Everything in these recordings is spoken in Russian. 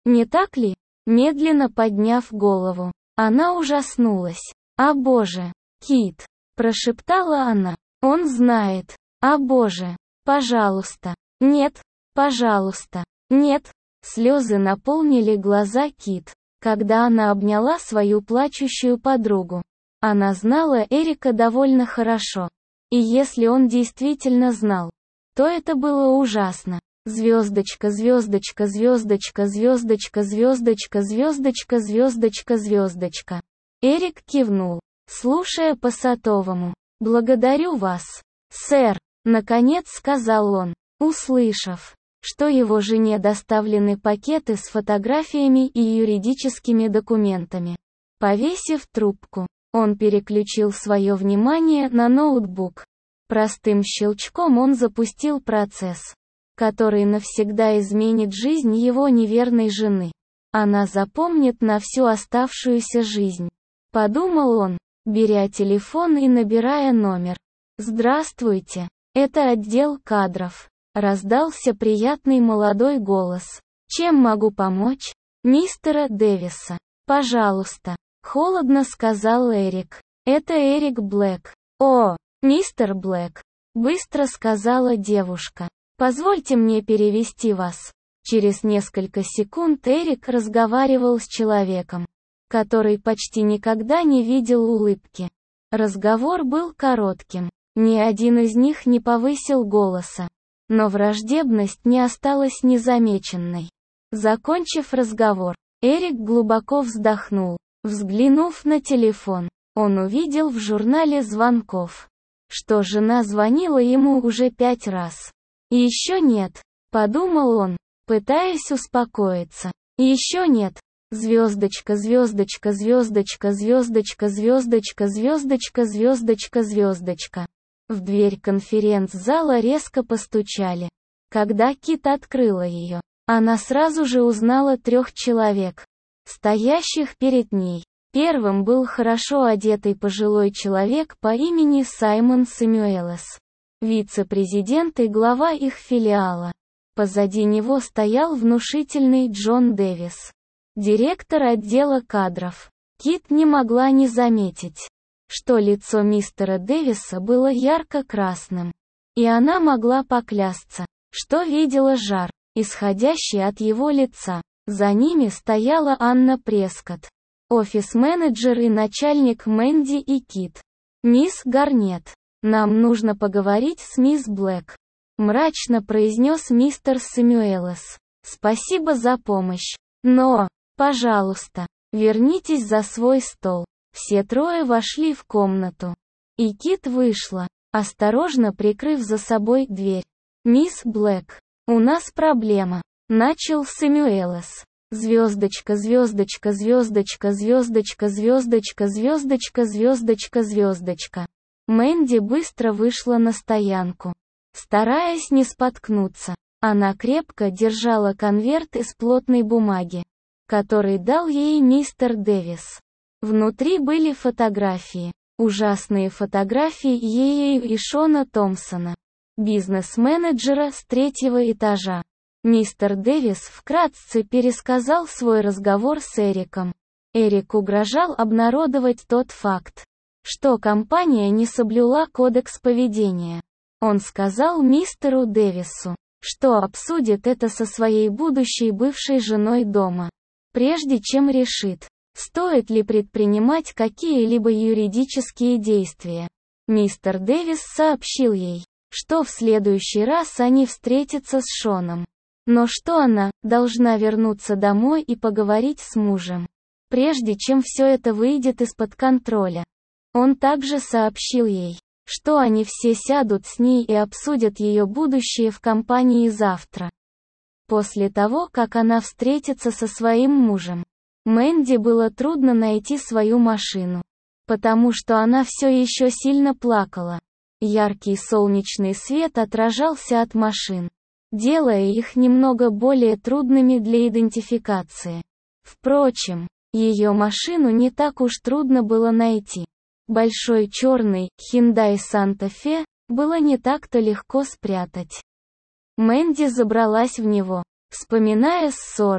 Не так ли? Медленно подняв голову, она ужаснулась. «О боже! Кит!» – прошептала она. «Он знает! О боже! Пожалуйста! Нет! Пожалуйста! Нет!» Слезы наполнили глаза Кит, когда она обняла свою плачущую подругу. Она знала Эрика довольно хорошо. И если он действительно знал, то это было ужасно. Звездочка, звездочка, звездочка, звездочка, звездочка, звездочка, звездочка, звездочка. Эрик кивнул, слушая по сотовому. «Благодарю вас, сэр», — наконец сказал он, услышав, что его жене доставлены пакеты с фотографиями и юридическими документами. Повесив трубку, он переключил свое внимание на ноутбук. Простым щелчком он запустил процесс, который навсегда изменит жизнь его неверной жены. Она запомнит на всю оставшуюся жизнь. Подумал он, беря телефон и набирая номер. «Здравствуйте, это отдел кадров», — раздался приятный молодой голос. «Чем могу помочь?» «Мистера Дэвиса, пожалуйста», — холодно сказал Эрик. «Это Эрик Блэк». «О, мистер Блэк», — быстро сказала девушка. «Позвольте мне перевести вас». Через несколько секунд Эрик разговаривал с человеком, который почти никогда не видел улыбки. Разговор был коротким. Ни один из них не повысил голоса. Но враждебность не осталась незамеченной. Закончив разговор, Эрик глубоко вздохнул. Взглянув на телефон, он увидел в журнале звонков, что жена звонила ему уже 5 раз. «Еще нет», — подумал он, пытаясь успокоиться. «Еще нет». Звездочка, звездочка, звездочка, звездочка, звездочка, звездочка, звездочка, звездочка. В дверь конференц-зала резко постучали. Когда Кит открыла ее, она сразу же узнала 3 человек, стоящих перед ней. Первым был хорошо одетый пожилой человек по имени Саймон Сэмюэлес, вице-президент и глава их филиала. Позади него стоял внушительный Джон Дэвис, директор отдела кадров. Кит не могла не заметить, что лицо мистера Дэвиса было ярко-красным. И она могла поклясться, что видела жар, исходящий от его лица. За ними стояла Анна Прескотт, офис-менеджер и начальник Мэнди и Кит. «Мисс Гарнет, нам нужно поговорить с мисс Блэк», — мрачно произнес мистер Сэмюэлес. «Спасибо за помощь. Но, пожалуйста, вернитесь за свой стол». Все 3 вошли в комнату. И Кит вышла, осторожно прикрыв за собой дверь. «Мисс Блэк, у нас проблема», — начал Сэмюэлес. Звездочка, звездочка, звездочка, звездочка, звездочка, звездочка, звездочка, звездочка. Мэнди быстро вышла на стоянку. Стараясь не споткнуться, она крепко держала конверт из плотной бумаги, который дал ей мистер Дэвис. Внутри были фотографии, ужасные фотографии ею и Шона Томпсона, бизнес-менеджера с 3-го этажа. Мистер Дэвис вкратце пересказал свой разговор с Эриком. Эрик угрожал обнародовать тот факт, что компания не соблюла кодекс поведения. Он сказал мистеру Дэвису, что обсудит это со своей будущей бывшей женой дома, прежде чем решит, стоит ли предпринимать какие-либо юридические действия. Мистер Дэвис сообщил ей, что в следующий раз они встретятся с Шоном, но что она должна вернуться домой и поговорить с мужем, прежде чем все это выйдет из-под контроля. Он также сообщил ей, что они все сядут с ней и обсудят ее будущее в компании завтра, после того, как она встретится со своим мужем. Мэнди было трудно найти свою машину, потому что она все еще сильно плакала. Яркий солнечный свет отражался от машин, делая их немного более трудными для идентификации. Впрочем, ее машину не так уж трудно было найти. Большой черный Hyundai Santa Fe было не так-то легко спрятать. Мэнди забралась в него, вспоминая ссоры,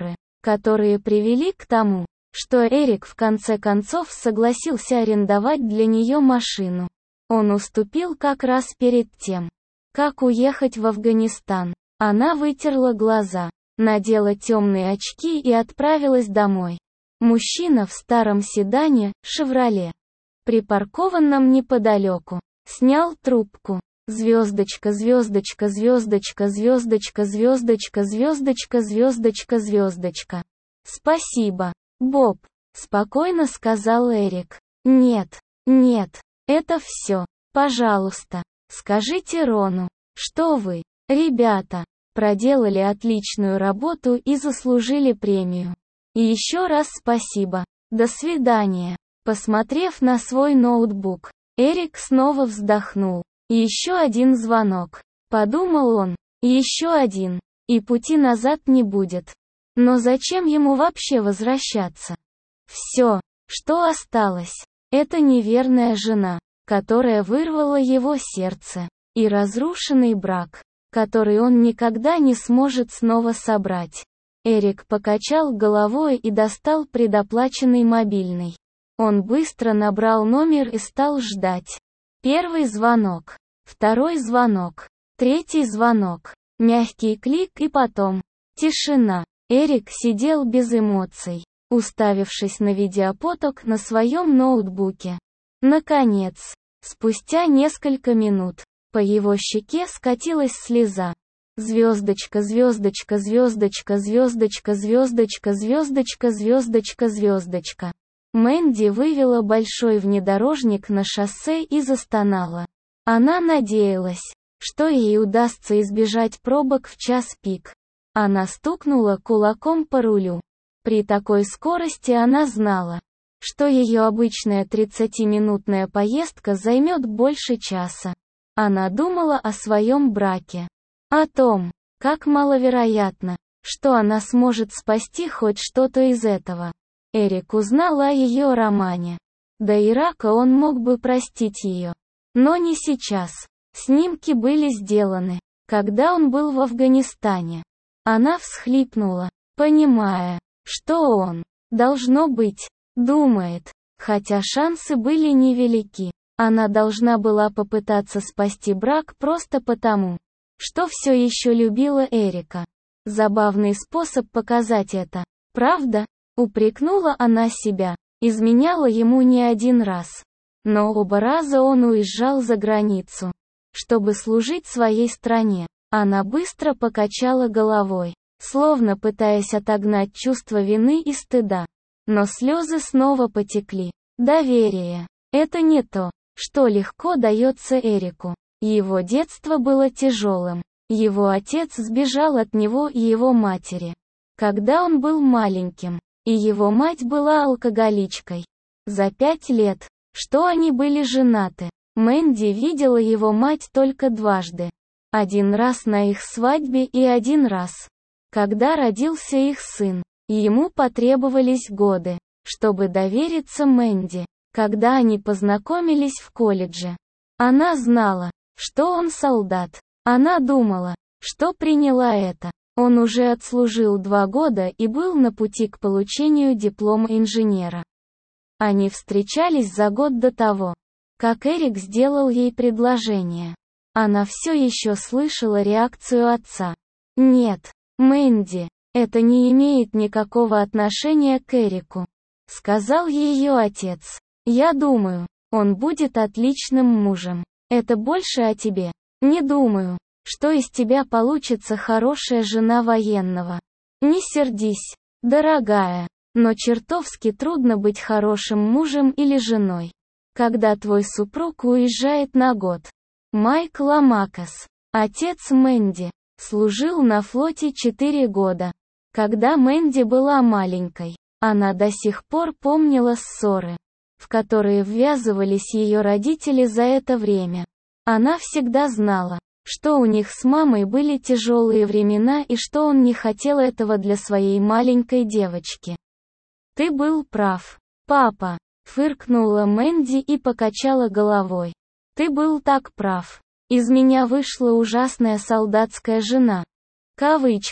которые привели к тому, что Эрик в конце концов согласился арендовать для нее машину. Он уступил как раз перед тем, как уехать в Афганистан. Она вытерла глаза, надела темные очки и отправилась домой. Мужчина в старом седане, «Шевроле», припаркованном неподалеку, снял трубку. Звездочка, звездочка, звездочка, звездочка, звездочка, звездочка, звездочка, звездочка. Спасибо, Боб, спокойно сказал Эрик. Нет, нет, это все. Пожалуйста, скажите Рону, что вы, ребята, проделали отличную работу и заслужили премию. И еще раз спасибо. До свидания. Посмотрев на свой ноутбук, Эрик снова вздохнул. Еще один звонок. Подумал он. Еще один. И пути назад не будет. Но зачем ему вообще возвращаться? Все, что осталось, это неверная жена, которая вырвала его сердце, и разрушенный брак, который он никогда не сможет снова собрать. Эрик покачал головой и достал предоплаченный мобильный. Он быстро набрал номер и стал ждать. Первый звонок, второй звонок, третий звонок, мягкий клик и потом тишина. Эрик сидел без эмоций, уставившись на видеопоток на своем ноутбуке. Наконец, спустя несколько минут, по его щеке скатилась слеза. Звездочка, звездочка, звездочка, звездочка, звездочка, звездочка, звездочка, звездочка. Мэнди вывела большой внедорожник на шоссе и застонала. Она надеялась, что ей удастся избежать пробок в час пик. Она стукнула кулаком по рулю. При такой скорости она знала, что ее обычная 30-минутная поездка займет больше часа. Она думала о своем браке. О том, как маловероятно, что она сможет спасти хоть что-то из этого. Эрик узнал о ее романе. До Ирака он мог бы простить ее. Но не сейчас. Снимки были сделаны, когда он был в Афганистане. Она всхлипнула, понимая, что он, должно быть, думает, хотя шансы были невелики. Она должна была попытаться спасти брак просто потому, что все еще любила Эрика. Забавный способ показать это, правда? Упрекнула она себя, изменяла ему не один раз. Но оба раза он уезжал за границу, чтобы служить своей стране. Она быстро покачала головой, словно пытаясь отогнать чувство вины и стыда. Но слезы снова потекли. Доверие. Это не то, что легко дается Эрику. Его детство было тяжелым. Его отец сбежал от него и его матери, когда он был маленьким, и его мать была алкоголичкой. За 5 лет, что они были женаты, Мэнди видела его мать только дважды. Один раз на их свадьбе и один раз, когда родился их сын. Ему потребовались годы, чтобы довериться Мэнди. Когда они познакомились в колледже, она знала, что он солдат. Она думала, что приняла это. Он уже отслужил 2 года и был на пути к получению диплома инженера. Они встречались за год до того, как Эрик сделал ей предложение. Она все еще слышала реакцию отца. «Нет, Мэнди, это не имеет никакого отношения к Эрику», — сказал ее отец. «Я думаю, он будет отличным мужем. Это больше о тебе. Не думаю, что из тебя получится хорошая жена военного. Не сердись, дорогая, но чертовски трудно быть хорошим мужем или женой, когда твой супруг уезжает на год». Майк Ламакас, отец Мэнди, служил на флоте 4 года. Когда Мэнди была маленькой, она до сих пор помнила ссоры, в которые ввязывались ее родители за это время. Она всегда знала, что у них с мамой были тяжелые времена и что он не хотел этого для своей маленькой девочки. «Ты был прав, папа», — фыркнула Мэнди и покачала головой. «Ты был так прав. Из меня вышла ужасная солдатская жена». Кавычка.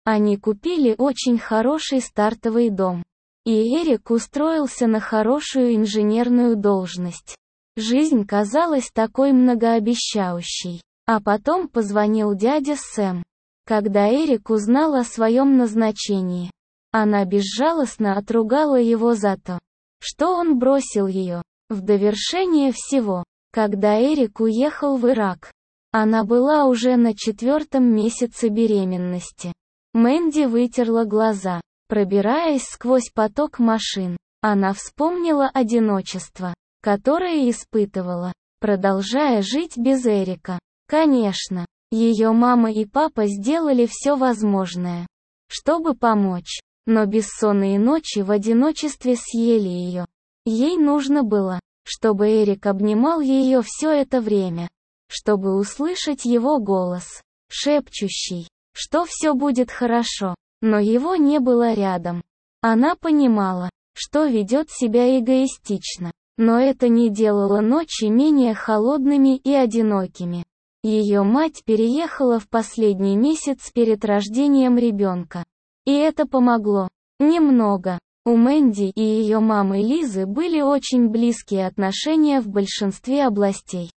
Они купили очень хороший стартовый дом. И Эрик устроился на хорошую инженерную должность. Жизнь казалась такой многообещающей. А потом позвонил дядя Сэм. Когда Эрик узнал о своем назначении, она безжалостно отругала его за то, что он бросил ее. В довершение всего, когда Эрик уехал в Ирак, она была уже на 4-м месяце беременности. Мэнди вытерла глаза, пробираясь сквозь поток машин. Она вспомнила одиночество, которое испытывала, продолжая жить без Эрика. Конечно, ее мама и папа сделали все возможное, чтобы помочь, но бессонные ночи в одиночестве съели ее. Ей нужно было, чтобы Эрик обнимал ее все это время, чтобы услышать его голос, шепчущий, что все будет хорошо, но его не было рядом. Она понимала, что ведет себя эгоистично, но это не делало ночи менее холодными и одинокими. Ее мать переехала в последний месяц перед рождением ребенка. И это помогло. Немного. У Мэнди и ее мамы Лизы были очень близкие отношения в большинстве областей.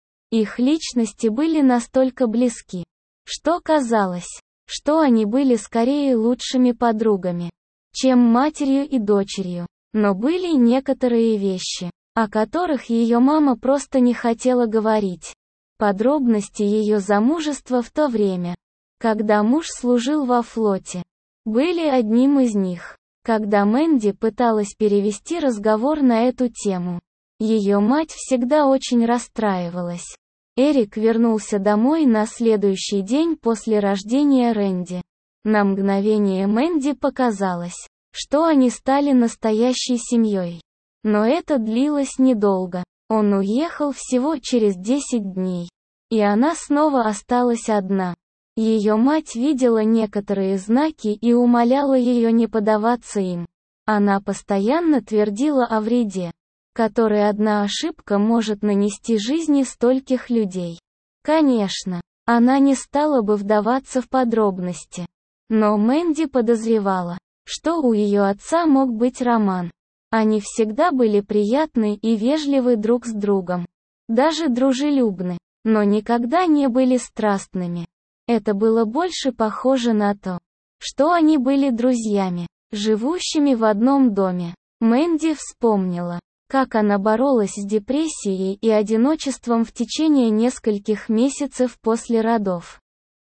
Их личности были настолько близки, что казалось, что они были скорее лучшими подругами, чем матерью и дочерью. Но были некоторые вещи, о которых ее мама просто не хотела говорить. Подробности ее замужества в то время, когда муж служил во флоте, были одним из них. Когда Мэнди пыталась перевести разговор на эту тему, ее мать всегда очень расстраивалась. Эрик вернулся домой на следующий день после рождения Рэнди. На мгновение Мэнди показалось, что они стали настоящей семьей. Но это длилось недолго. Он уехал всего через 10 дней. И она снова осталась одна. Ее мать видела некоторые знаки и умоляла ее не поддаваться им. Она постоянно твердила о вреде, который одна ошибка может нанести жизни стольких людей. Конечно, она не стала бы вдаваться в подробности. Но Мэнди подозревала, что у ее отца мог быть роман. Они всегда были приятны и вежливы друг с другом. Даже дружелюбны, но никогда не были страстными. Это было больше похоже на то, что они были друзьями, живущими в одном доме. Мэнди вспомнила, как она боролась с депрессией и одиночеством в течение нескольких месяцев после родов.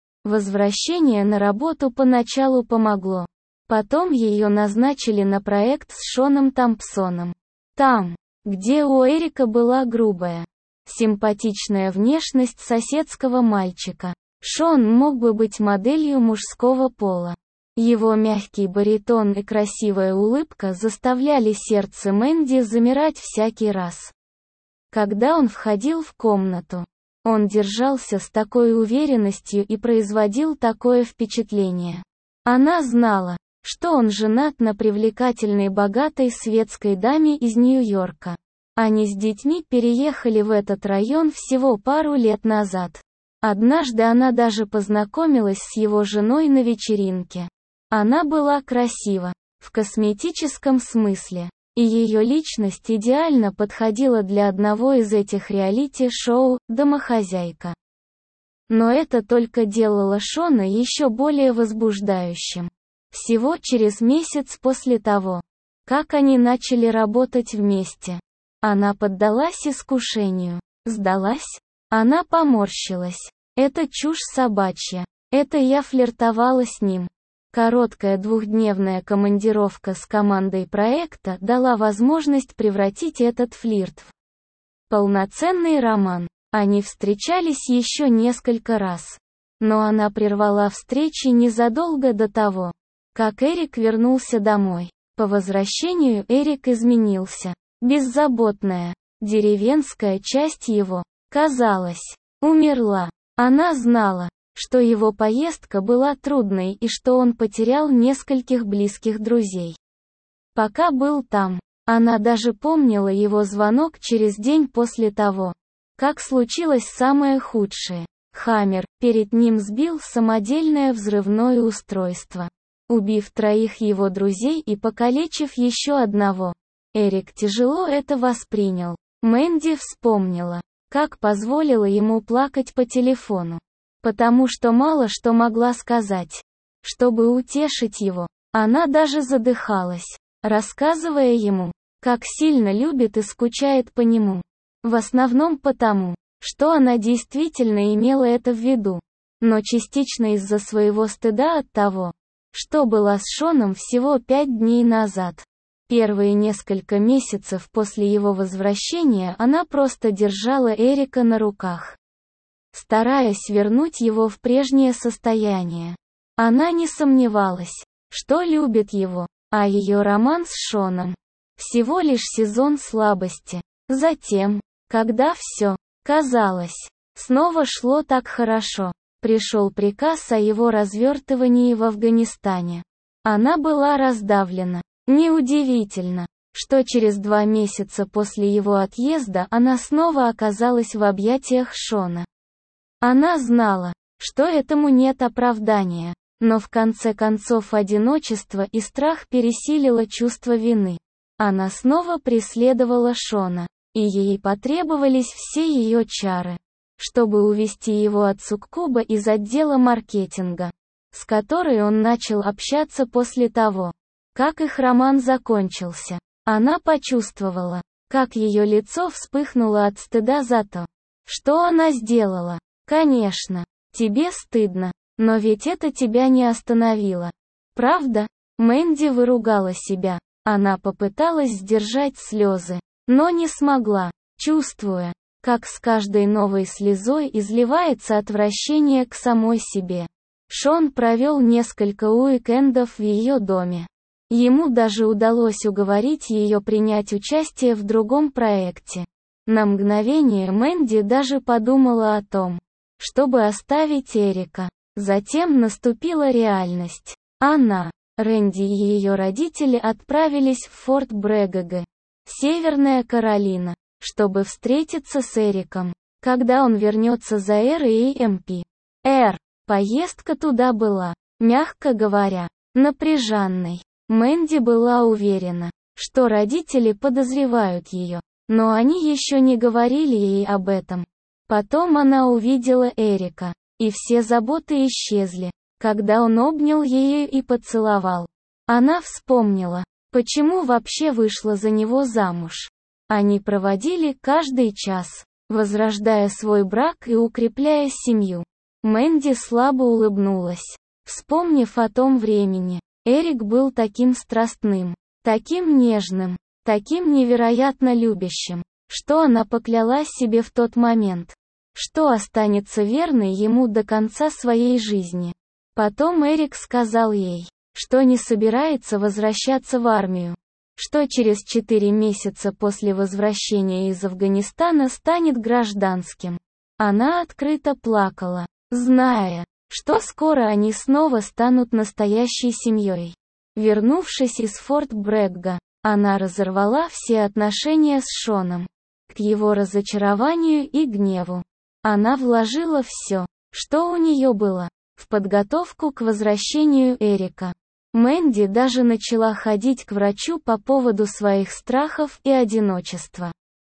Возвращение на работу поначалу помогло. Потом ее назначили на проект с Шоном Томпсоном. Там, где у Эрика была грубая, симпатичная внешность соседского мальчика, Шон мог бы быть моделью мужского пола. Его мягкий баритон и красивая улыбка заставляли сердце Мэнди замирать всякий раз, когда он входил в комнату. Он держался с такой уверенностью и производил такое впечатление. Она знала, что он женат на привлекательной богатой светской даме из Нью-Йорка. Они с детьми переехали в этот район всего пару лет назад. Однажды она даже познакомилась с его женой на вечеринке. Она была красива, в косметическом смысле, и ее личность идеально подходила для одного из этих реалити-шоу «Домохозяйка». Но это только делало Шона еще более возбуждающим. Всего через месяц после того, как они начали работать вместе, она поддалась искушению. Сдалась? Она поморщилась. Это чушь собачья. Это я флиртовала с ним. Короткая двухдневная командировка с командой проекта дала возможность превратить этот флирт в полноценный роман. Они встречались еще несколько раз. Но она прервала встречи незадолго до того, как Эрик вернулся домой. По возвращению Эрик изменился. Беззаботная, деревенская часть его, казалось, умерла. Она знала, что его поездка была трудной и что он потерял нескольких близких друзей. Пока был там, она даже помнила его звонок через день после того, как случилось самое худшее. Хаммер, перед ним сбил самодельное взрывное устройство, убив 3 его друзей и покалечив еще 1. Эрик тяжело это воспринял. Мэнди вспомнила, как позволила ему плакать по телефону, потому что мало что могла сказать. Чтобы утешить его, она даже задыхалась, рассказывая ему, как сильно любит и скучает по нему. В основном потому, что она действительно имела это в виду, но частично из-за своего стыда от того, что была с Шоном всего 5 дней назад. Первые несколько месяцев после его возвращения она просто держала Эрика на руках, стараясь вернуть его в прежнее состояние. Она не сомневалась, что любит его, а ее роман с Шоном всего лишь сезон слабости. Затем, когда все, казалось, снова шло так хорошо, пришел приказ о его развертывании в Афганистане. Она была раздавлена. Неудивительно, что через 2 месяца после его отъезда она снова оказалась в объятиях Шона. Она знала, что этому нет оправдания, но в конце концов одиночество и страх пересилило чувство вины. Она снова преследовала Шона, и ей потребовались все ее чары, чтобы увести его от суккуба из отдела маркетинга, с которой он начал общаться после того, как их роман закончился. Она почувствовала, как ее лицо вспыхнуло от стыда за то, что она сделала. Конечно, тебе стыдно, но ведь это тебя не остановило. Правда? Мэнди выругала себя. Она попыталась сдержать слезы, но не смогла, чувствуя, как с каждой новой слезой изливается отвращение к самой себе. Шон провел несколько уикендов в ее доме. Ему даже удалось уговорить ее принять участие в другом проекте. На мгновение Мэнди даже подумала о том, чтобы оставить Эрика. Затем наступила реальность. Она, Рэнди и ее родители отправились в Форт Брэгг, Северная Каролина, чтобы встретиться с Эриком, когда он вернется за РМП. Поездка туда была, мягко говоря, напряженной. Мэнди была уверена, что родители подозревают ее, но они еще не говорили ей об этом. Потом она увидела Эрика, и все заботы исчезли, когда он обнял ее и поцеловал. Она вспомнила, почему вообще вышла за него замуж. Они проводили каждый час, возрождая свой брак и укрепляя семью. Мэнди слабо улыбнулась, вспомнив о том времени. Эрик был таким страстным, таким нежным, таким невероятно любящим, что она поклялась себе в тот момент, что останется верной ему до конца своей жизни. Потом Эрик сказал ей, что не собирается возвращаться в армию, что через 4 месяца после возвращения из Афганистана станет гражданским. Она открыто плакала, зная, что скоро они снова станут настоящей семьей. Вернувшись из Форт Брэгга, она разорвала все отношения с Шоном. К его разочарованию и гневу, она вложила все, что у нее было, в подготовку к возвращению Эрика. Мэнди даже начала ходить к врачу по поводу своих страхов и одиночества.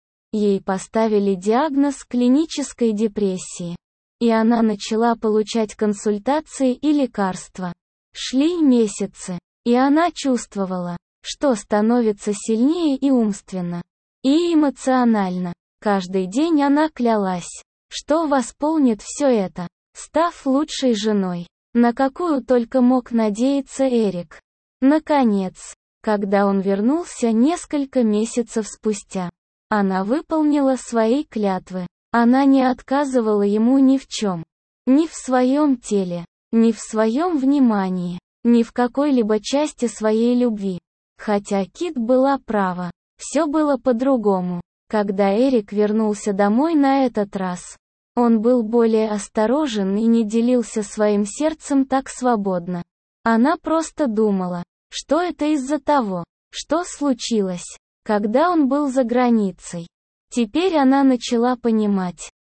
Ей поставили диагноз клинической депрессии, и она начала получать консультации и лекарства. Шли месяцы, и она чувствовала, что становится сильнее и умственно, и эмоционально. Каждый день она клялась, что восполнит все это, став лучшей женой, на какую только мог надеяться Эрик. Наконец, когда он вернулся несколько месяцев спустя, она выполнила свои клятвы. Она не отказывала ему ни в чем. Ни в своем теле, ни в своем внимании, ни в какой-либо части своей любви. Хотя Кит была права, все было по-другому. Когда Эрик вернулся домой на этот раз, он был более осторожен и не делился своим сердцем так свободно. Она просто думала, что это из-за того, что случилось, когда он был за границей. Теперь она начала понимать,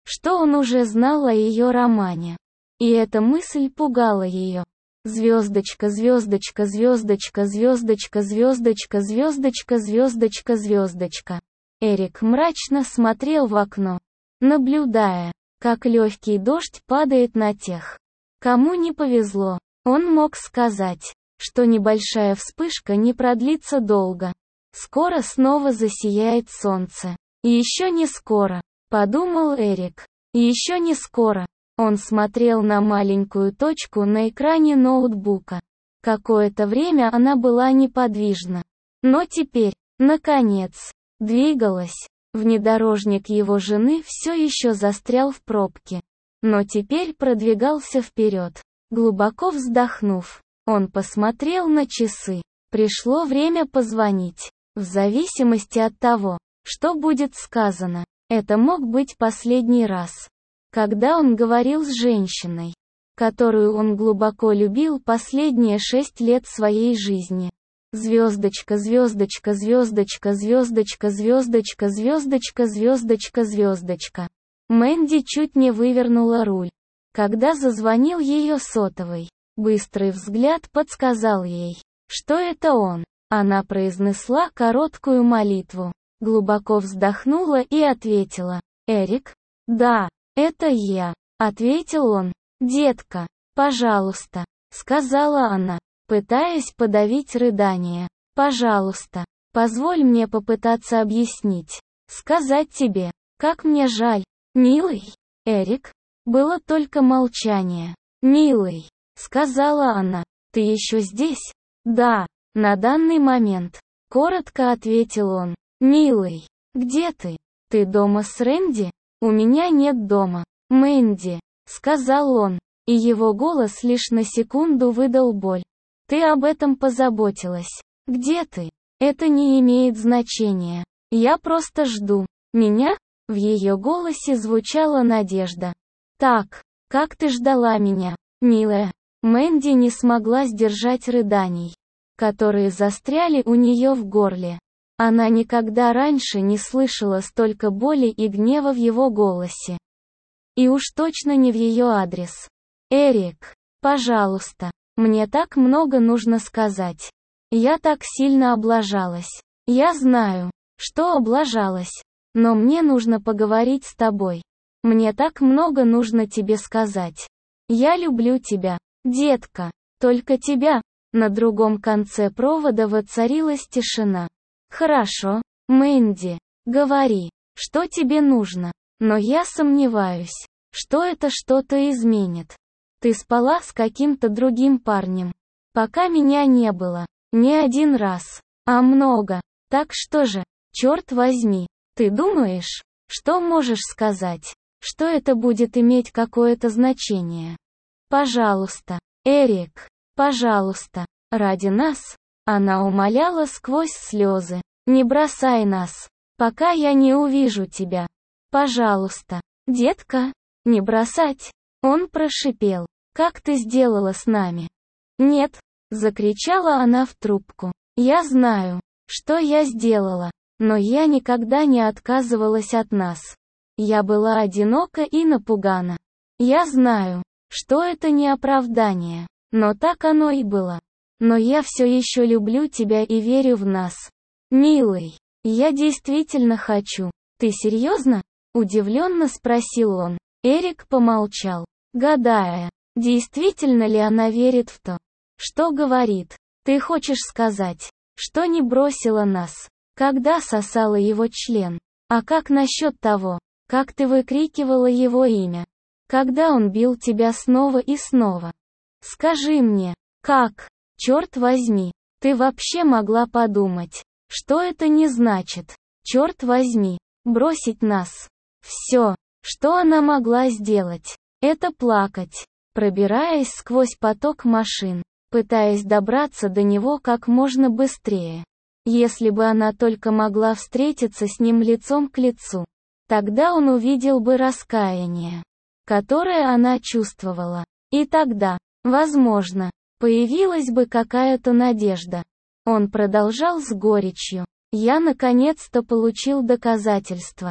что он уже знал о ее романе. И эта мысль пугала ее. Звездочка, звездочка, звездочка, звездочка, звездочка, звездочка, звездочка, звездочка. Эрик мрачно смотрел в окно, наблюдая, как легкий дождь падает на тех, кому не повезло. Он мог сказать, что небольшая вспышка не продлится долго. Скоро снова засияет солнце. И еще не скоро, подумал Эрик. И еще не скоро. Он смотрел на маленькую точку на экране ноутбука. Какое-то время она была неподвижна. Но теперь, наконец, двигалась. Внедорожник его жены все еще застрял в пробке. Но теперь продвигался вперед. Глубоко вздохнув, он посмотрел на часы. Пришло время позвонить. В зависимости от того, что будет сказано, это мог быть последний раз. Когда он говорил с женщиной, которую он глубоко любил последние 6 лет своей жизни. Звездочка, звездочка, звездочка, звездочка, звездочка, звездочка, звездочка, звездочка. Мэнди чуть не вывернула руль, когда зазвонил ее сотовый. Быстрый взгляд подсказал ей, что это он. Она произнесла короткую молитву, глубоко вздохнула и ответила. «Эрик?» «Да, это я», — ответил он. «Детка, пожалуйста», — сказала она, пытаясь подавить рыдание. «Пожалуйста, позволь мне попытаться объяснить, сказать тебе, как мне жаль, милый». «Эрик?» Было только молчание. «Милый», — сказала она, — «ты еще здесь?» «Да, на данный момент», — коротко ответил он. «Милый, где ты? Ты дома с Рэнди?» «У меня нет дома, Мэнди», — сказал он, и его голос лишь на секунду выдал боль. «Ты об этом позаботилась. Где ты? Это не имеет значения. Я просто жду. Меня?» В ее голосе звучала надежда. «Так, как ты ждала меня, милая?» Мэнди не смогла сдержать рыданий, которые застряли у нее в горле. Она никогда раньше не слышала столько боли и гнева в его голосе. И уж точно не в ее адрес. «Эрик, пожалуйста, мне так много нужно сказать. Я так сильно облажалась. Я знаю, что облажалась. Но мне нужно поговорить с тобой. Мне так много нужно тебе сказать. Я люблю тебя, детка, только тебя». На другом конце провода воцарилась тишина. «Хорошо, Мэнди, говори, что тебе нужно, но я сомневаюсь, что это что-то изменит. Ты спала с каким-то другим парнем, пока меня не было, не один раз, а много. Так что же, черт возьми, ты думаешь, что можешь сказать, что это будет иметь какое-то значение? Пожалуйста, Эрик, пожалуйста, ради нас». Она умоляла сквозь слезы. «Не бросай нас, пока я не увижу тебя. Пожалуйста, детка, не бросать». Он прошипел. «Как ты сделала с нами?» «Нет», — закричала она в трубку. «Я знаю, что я сделала, но я никогда не отказывалась от нас. Я была одинока и напугана. Я знаю, что это не оправдание, но так оно и было. Но я все еще люблю тебя и верю в нас. Милый, я действительно хочу. Ты серьезно?» Удивленно спросил он. Эрик помолчал, гадая, действительно ли она верит в то, что говорит. «Ты хочешь сказать, что не бросила нас, когда сосала его член? А как насчет того, как ты выкрикивала его имя, когда он бил тебя снова и снова? Скажи мне, как, черт возьми, ты вообще могла подумать, что это не значит, черт возьми, бросить нас?» Все, что она могла сделать, это плакать, пробираясь сквозь поток машин, пытаясь добраться до него как можно быстрее. Если бы она только могла встретиться с ним лицом к лицу, тогда он увидел бы раскаяние, которое она чувствовала. И тогда, возможно, появилась бы какая-то надежда. Он продолжал с горечью. «Я наконец-то получил доказательства,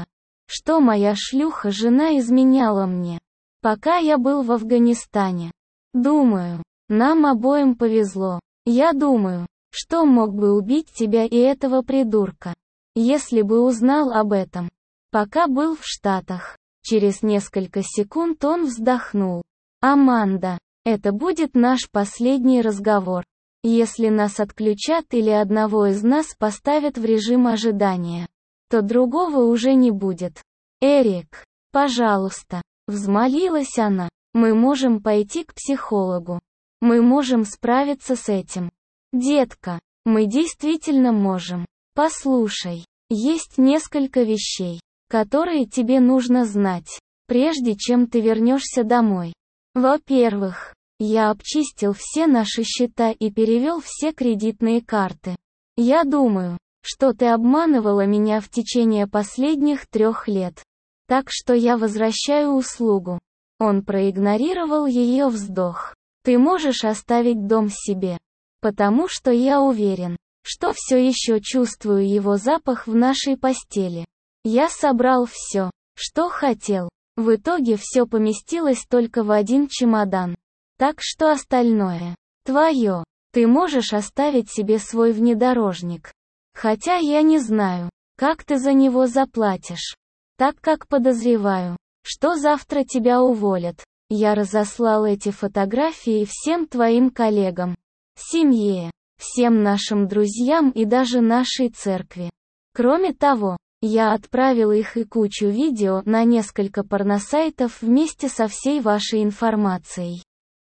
что моя шлюха-жена изменяла мне, пока я был в Афганистане. Думаю, нам обоим повезло. Я думаю, что мог бы убить тебя и этого придурка, если бы узнал об этом, пока был в Штатах. Через несколько секунд он вздохнул. Аманда, это будет наш последний разговор. Если нас отключат или одного из нас поставят в режим ожидания, то другого уже не будет. Эрик, пожалуйста, взмолилась она, мы можем пойти к психологу. Мы можем справиться с этим. Детка, мы действительно можем. Послушай, есть несколько вещей, которые тебе нужно знать, прежде чем ты вернешься домой. Во-первых, я обчистил все наши счета и перевел все кредитные карты. Я думаю, что ты обманывала меня в течение последних 3 лет. Так что я возвращаю услугу. Он проигнорировал ее вздох. Ты можешь оставить дом себе. Потому что я уверен, что все еще чувствую его запах в нашей постели. Я собрал все, что хотел. В итоге все поместилось только в один чемодан. Так что остальное твое. Ты можешь оставить себе свой внедорожник. Хотя я не знаю, как ты за него заплатишь. Так как подозреваю, что завтра тебя уволят. Я разослал эти фотографии всем твоим коллегам, семье, всем нашим друзьям и даже нашей церкви. Кроме того, я отправил их и кучу видео на несколько порносайтов вместе со всей вашей информацией.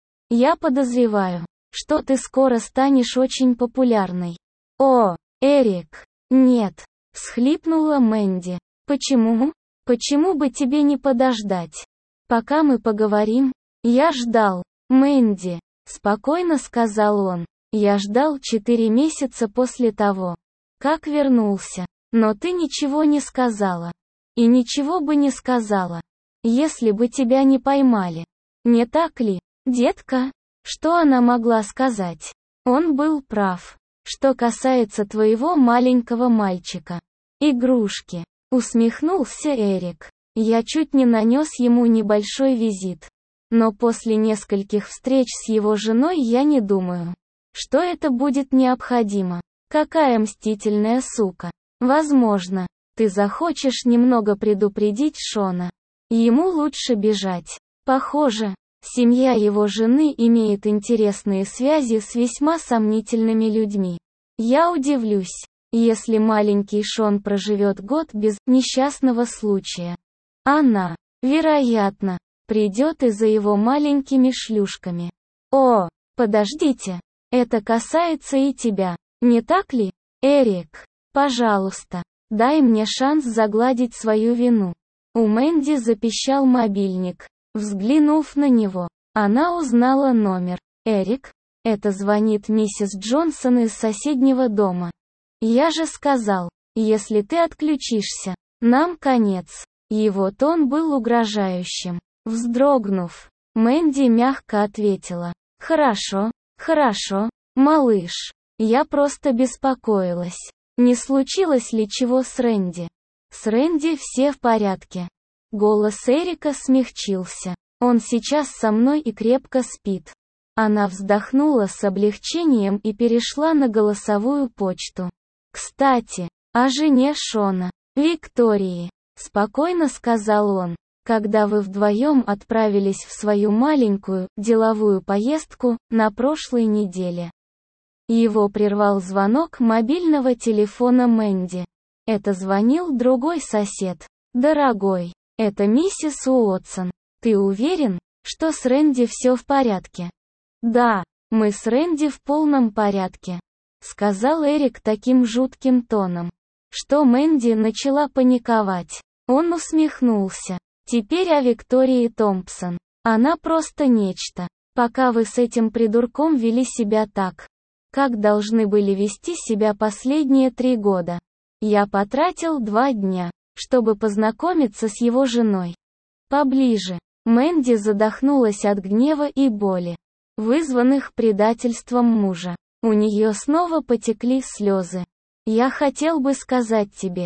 Я подозреваю, что ты скоро станешь очень популярной. О, Эрик, нет, всхлипнула Мэнди. Почему? Почему бы тебе не подождать? Пока мы поговорим, я ждал. Мэнди, спокойно сказал он. Я ждал 4 месяца после того, как вернулся. Но ты ничего не сказала. И ничего бы не сказала, если бы тебя не поймали. Не так ли, детка? Что она могла сказать? Он был прав. Что касается твоего маленького мальчика. Игрушки. Усмехнулся Эрик. Я чуть не нанес ему небольшой визит. Но после нескольких встреч с его женой я не думаю, что это будет необходимо. Какая мстительная сука. Возможно, ты захочешь немного предупредить Шона. Ему лучше бежать. Похоже, семья его жены имеет интересные связи с весьма сомнительными людьми. Я удивлюсь, если маленький Шон проживет год без несчастного случая. Она, вероятно, придет и за его маленькими шлюшками. О, подождите, это касается и тебя, не так ли, Эрик? Пожалуйста, дай мне шанс загладить свою вину. У Мэнди запищал мобильник. Взглянув на него, она узнала номер. Эрик, это звонит миссис Джонсон из соседнего дома. Я же сказал, если ты отключишься, нам конец. Его тон был угрожающим. Вздрогнув, Мэнди мягко ответила. Хорошо, малыш. Я просто беспокоилась. Не случилось ли чего с Рэнди? С Рэнди все в порядке. Голос Эрика смягчился. Он сейчас со мной и крепко спит. Она вздохнула с облегчением и перешла на голосовую почту. Кстати, о жене Шона, Виктории, спокойно сказал он, когда вы вдвоем отправились в свою маленькую, деловую поездку, на прошлой неделе. Его прервал звонок мобильного телефона Мэнди. Это звонил другой сосед. Дорогой, это миссис Уотсон. Ты уверен, что с Рэнди все в порядке? Да, мы с Рэнди в полном порядке, сказал Эрик таким жутким тоном, что Мэнди начала паниковать. Он усмехнулся. Теперь о Виктории Томпсон. Она просто нечто. Пока вы с этим придурком вели себя так, как должны были вести себя последние 3 года. Я потратил 2 дня, чтобы познакомиться с его женой. Поближе. Мэнди задохнулась от гнева и боли, вызванных предательством мужа. У нее снова потекли слезы. Я хотел бы сказать тебе,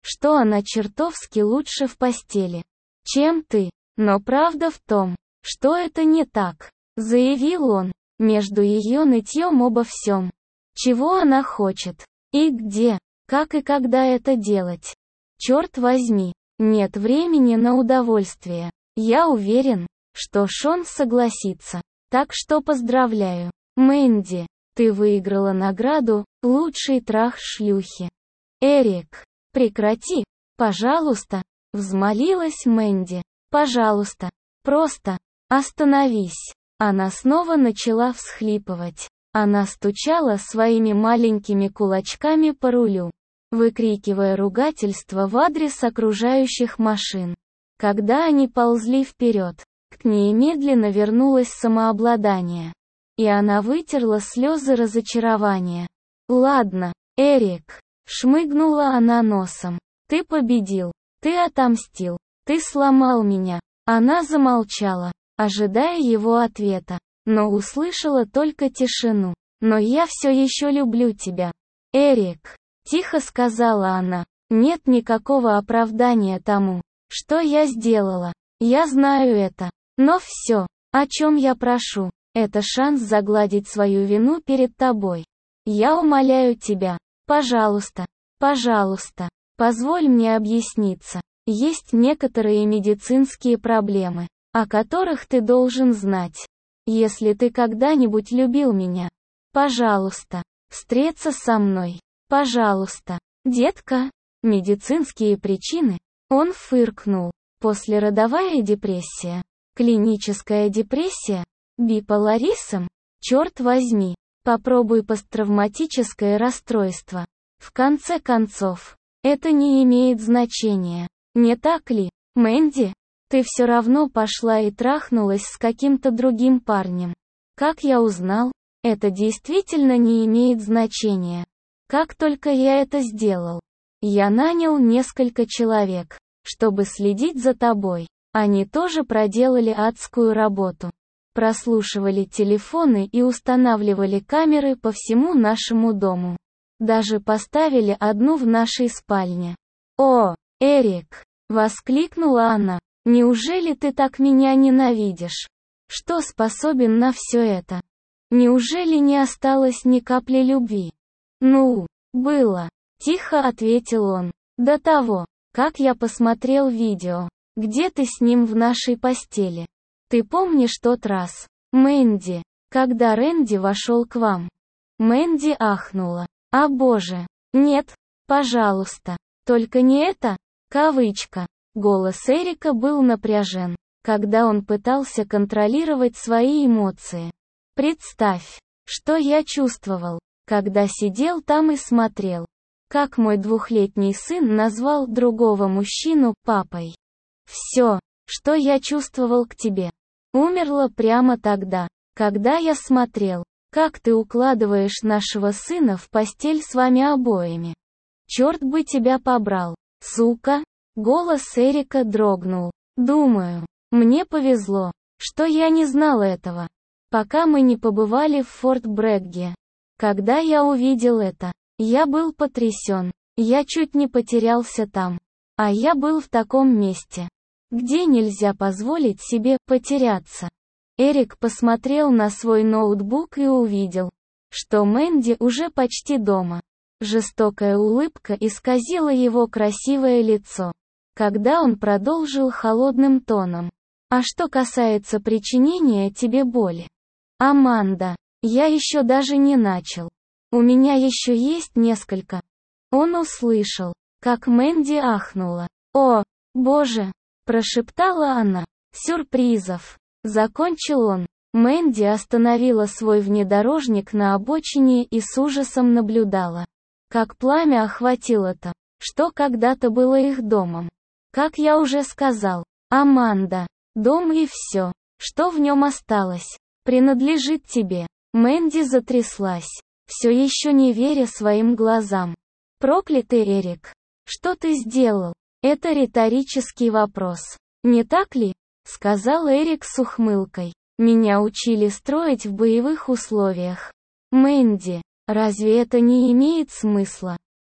что она чертовски лучше в постели, чем ты. Но правда в том, что это не так, заявил он, между ее нытьем обо всем. Чего она хочет, и где, как и когда это делать. Черт возьми, нет времени на удовольствие. Я уверен, что Шон согласится. Так что поздравляю, Мэнди, ты выиграла награду «Лучший трах шлюхи». Эрик, прекрати, пожалуйста, взмолилась Мэнди. Пожалуйста, просто остановись. Она снова начала всхлипывать. Она стучала своими маленькими кулачками по рулю, выкрикивая ругательства в адрес окружающих машин. Когда они ползли вперед, к ней медленно вернулось самообладание. И она вытерла слезы разочарования. «Ладно, Эрик», — шмыгнула она носом. «Ты победил, ты отомстил, ты сломал меня». Она замолчала, ожидая его ответа, но услышала только тишину. «Но я все еще люблю тебя, Эрик», — тихо сказала она. «Нет никакого оправдания тому, что я сделала. Я знаю это. Но все, о чем я прошу, это шанс загладить свою вину перед тобой. Я умоляю тебя, пожалуйста, пожалуйста, позволь мне объясниться. Есть некоторые медицинские проблемы, о которых ты должен знать. Если ты когда-нибудь любил меня, пожалуйста, встреться со мной, пожалуйста, детка». Медицинские причины? Он фыркнул. Послеродовая депрессия. Клиническая депрессия? Биполаризм? Черт возьми, попробуй посттравматическое расстройство. В конце концов, это не имеет значения. Не так ли, Мэнди? Ты все равно пошла и трахнулась с каким-то другим парнем. Как я узнал, это действительно не имеет значения. Как только я это сделал, я нанял несколько человек, чтобы следить за тобой. Они тоже проделали адскую работу. Прослушивали телефоны и устанавливали камеры по всему нашему дому. Даже поставили одну в нашей спальне. «О, Эрик!» — воскликнула она. «Неужели ты так меня ненавидишь? Что способен на все это? Неужели не осталось ни капли любви?» «Ну, было», — тихо ответил он. «До того, как я посмотрел видео, где ты с ним в нашей постели. Ты помнишь тот раз, Мэнди, когда Рэнди вошел к вам?» Мэнди ахнула. «О боже, нет, пожалуйста, только не это, кавычка». Голос Эрика был напряжен, когда он пытался контролировать свои эмоции. «Представь, что я чувствовал, когда сидел там и смотрел, как мой 2-летний сын назвал другого мужчину папой. Все, что я чувствовал к тебе, умерло прямо тогда, когда я смотрел, как ты укладываешь нашего сына в постель с вами обоими. Черт бы тебя побрал, сука!» Голос Эрика дрогнул. «Думаю, мне повезло, что я не знал этого, пока мы не побывали в Форт Брэгге. Когда я увидел это, я был потрясен, я чуть не потерялся там. А я был в таком месте, где нельзя позволить себе потеряться». Эрик посмотрел на свой ноутбук и увидел, что Мэнди уже почти дома. Жестокая улыбка исказила его красивое лицо, когда он продолжил холодным тоном. «А что касается причинения тебе боли, Аманда, я еще даже не начал. У меня еще есть несколько». Он услышал, как Мэнди ахнула. «О, боже!» – прошептала она. «Сюрпризов!» – закончил он. Мэнди остановила свой внедорожник на обочине и с ужасом наблюдала, как пламя охватило то, что когда-то было их домом. Как я уже сказал, Аманда, дом и все, что в нем осталось, принадлежит тебе. Мэнди затряслась, все еще не веря своим глазам. «Проклятый Эрик, что ты сделал?» «Это риторический вопрос, не так ли?» — сказал Эрик с ухмылкой. «Меня учили строить в боевых условиях. Мэнди, разве это не имеет смысла?»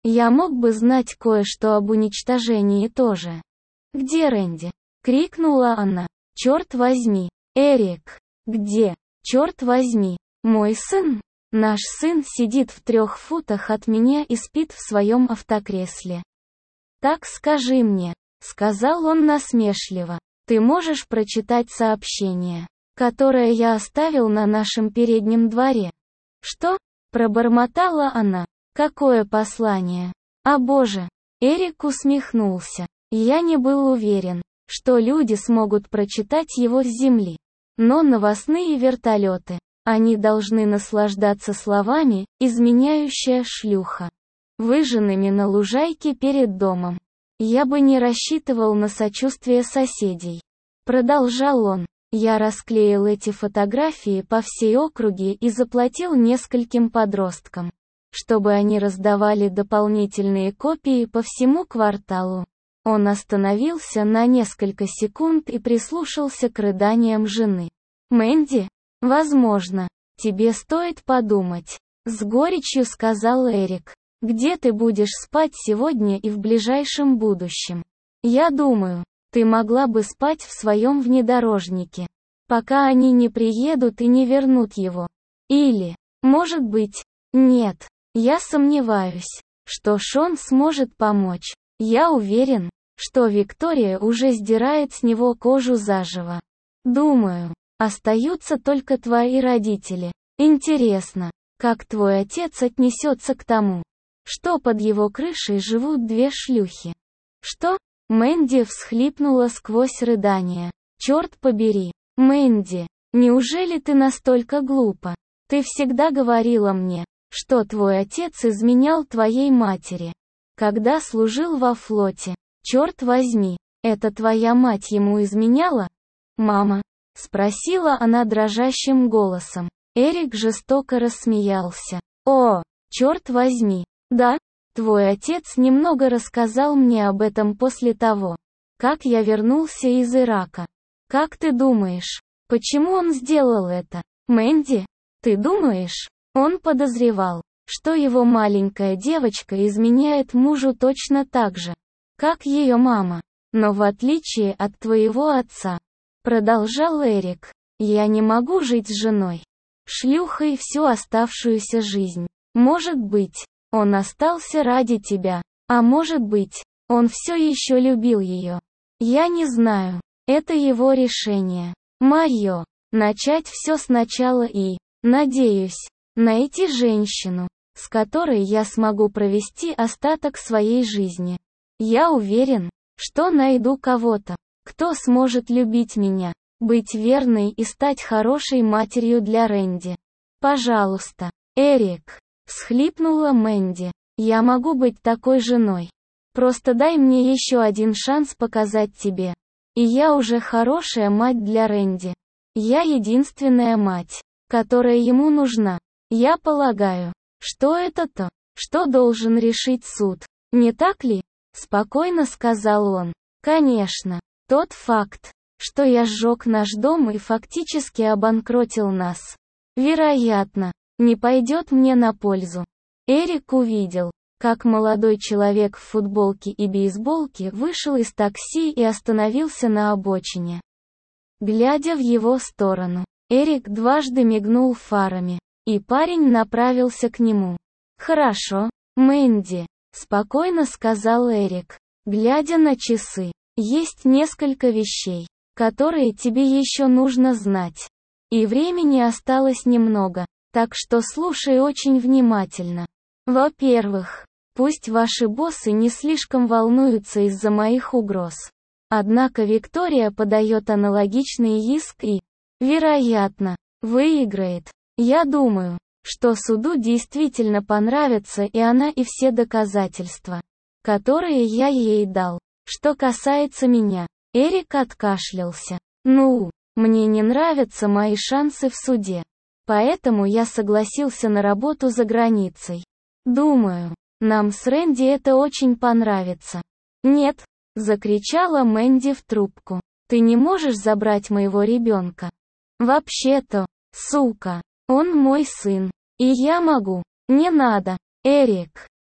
Я мог бы знать кое-что об уничтожении тоже. «Где Рэнди?» — крикнула она. «Черт возьми, Эрик! Где? Черт возьми! Мой сын? Наш сын сидит в 3 футах от меня и спит в своем автокресле. Так скажи мне», — сказал он насмешливо, — «ты можешь прочитать сообщение, которое я оставил на нашем переднем дворе?» «Что?» — пробормотала она. «Какое послание?» «О боже!» Эрик усмехнулся. «Я не был уверен, что люди смогут прочитать его с земли. Но новостные вертолеты, они должны наслаждаться словами «изменяющая шлюха», выжженными на лужайке перед домом. Я бы не рассчитывал на сочувствие соседей. Продолжал он. Я расклеил эти фотографии по всей округе и заплатил нескольким подросткам, чтобы они раздавали дополнительные копии по всему кварталу. Он остановился на несколько секунд и прислушался к рыданиям жены. «Мэнди? Возможно, тебе стоит подумать», — с горечью сказал Эрик. «Где ты будешь спать сегодня и в ближайшем будущем? Я думаю, ты могла бы спать в своем внедорожнике, пока они не приедут и не вернут его. Или, может быть, нет, я сомневаюсь, что Шон сможет помочь. Я уверен, что Виктория уже сдирает с него кожу заживо. Думаю, остаются только твои родители. Интересно, как твой отец отнесется к тому, что под его крышей живут 2 шлюхи?» «Что?» Мэнди всхлипнула сквозь рыдания. «Черт побери, Мэнди, неужели ты настолько глупа? Ты всегда говорила мне, что твой отец изменял твоей матери, когда служил во флоте. Черт возьми, это твоя мать ему изменяла?» «Мама?» — спросила она дрожащим голосом. Эрик жестоко рассмеялся. «О, черт возьми, да? Твой отец немного рассказал мне об этом после того, как я вернулся из Ирака. Как ты думаешь, почему он сделал это, Мэнди? Ты думаешь, он подозревал, что его маленькая девочка изменяет мужу точно так же, как ее мама? Но в отличие от твоего отца», — продолжал Эрик, — «я не могу жить с женой, шлюхой всю оставшуюся жизнь. Может быть, он остался ради тебя, а может быть, он все еще любил ее. Я не знаю, это его решение. Мое. Начать все сначала и, надеюсь, найти женщину, с которой я смогу провести остаток своей жизни. Я уверен, что найду кого-то, кто сможет любить меня, быть верной и стать хорошей матерью для Рэнди. Пожалуйста, Эрик», — всхлипнула Мэнди, — «я могу быть такой женой. Просто дай мне еще один шанс показать тебе. И я уже хорошая мать для Рэнди. Я единственная мать, которая ему нужна. Я полагаю, что это то, что должен решить суд, не так ли?» Спокойно сказал он. «Конечно, тот факт, что я сжег наш дом и фактически обанкротил нас, вероятно, не пойдет мне на пользу». Эрик увидел, как молодой человек в футболке и бейсболке вышел из такси и остановился на обочине. Глядя в его сторону, Эрик дважды мигнул фарами, и парень направился к нему. «Хорошо, Мэнди», — спокойно сказал Эрик, глядя на часы. «Есть несколько вещей, которые тебе еще нужно знать. И времени осталось немного, так что слушай очень внимательно. Во-первых, пусть ваши боссы не слишком волнуются из-за моих угроз. Однако Виктория подает аналогичный иск и, вероятно, выиграет. Я думаю, что суду действительно понравится и она, и все доказательства, которые я ей дал. Что касается меня». Эрик откашлялся. «Ну, мне не нравятся мои шансы в суде. Поэтому я согласился на работу за границей. Думаю, нам с Рэнди это очень понравится». «Нет», — закричала Мэнди в трубку. «Ты не можешь забрать моего ребенка. Вообще-то, сука, он мой сын. И я могу». «Не надо, Эрик».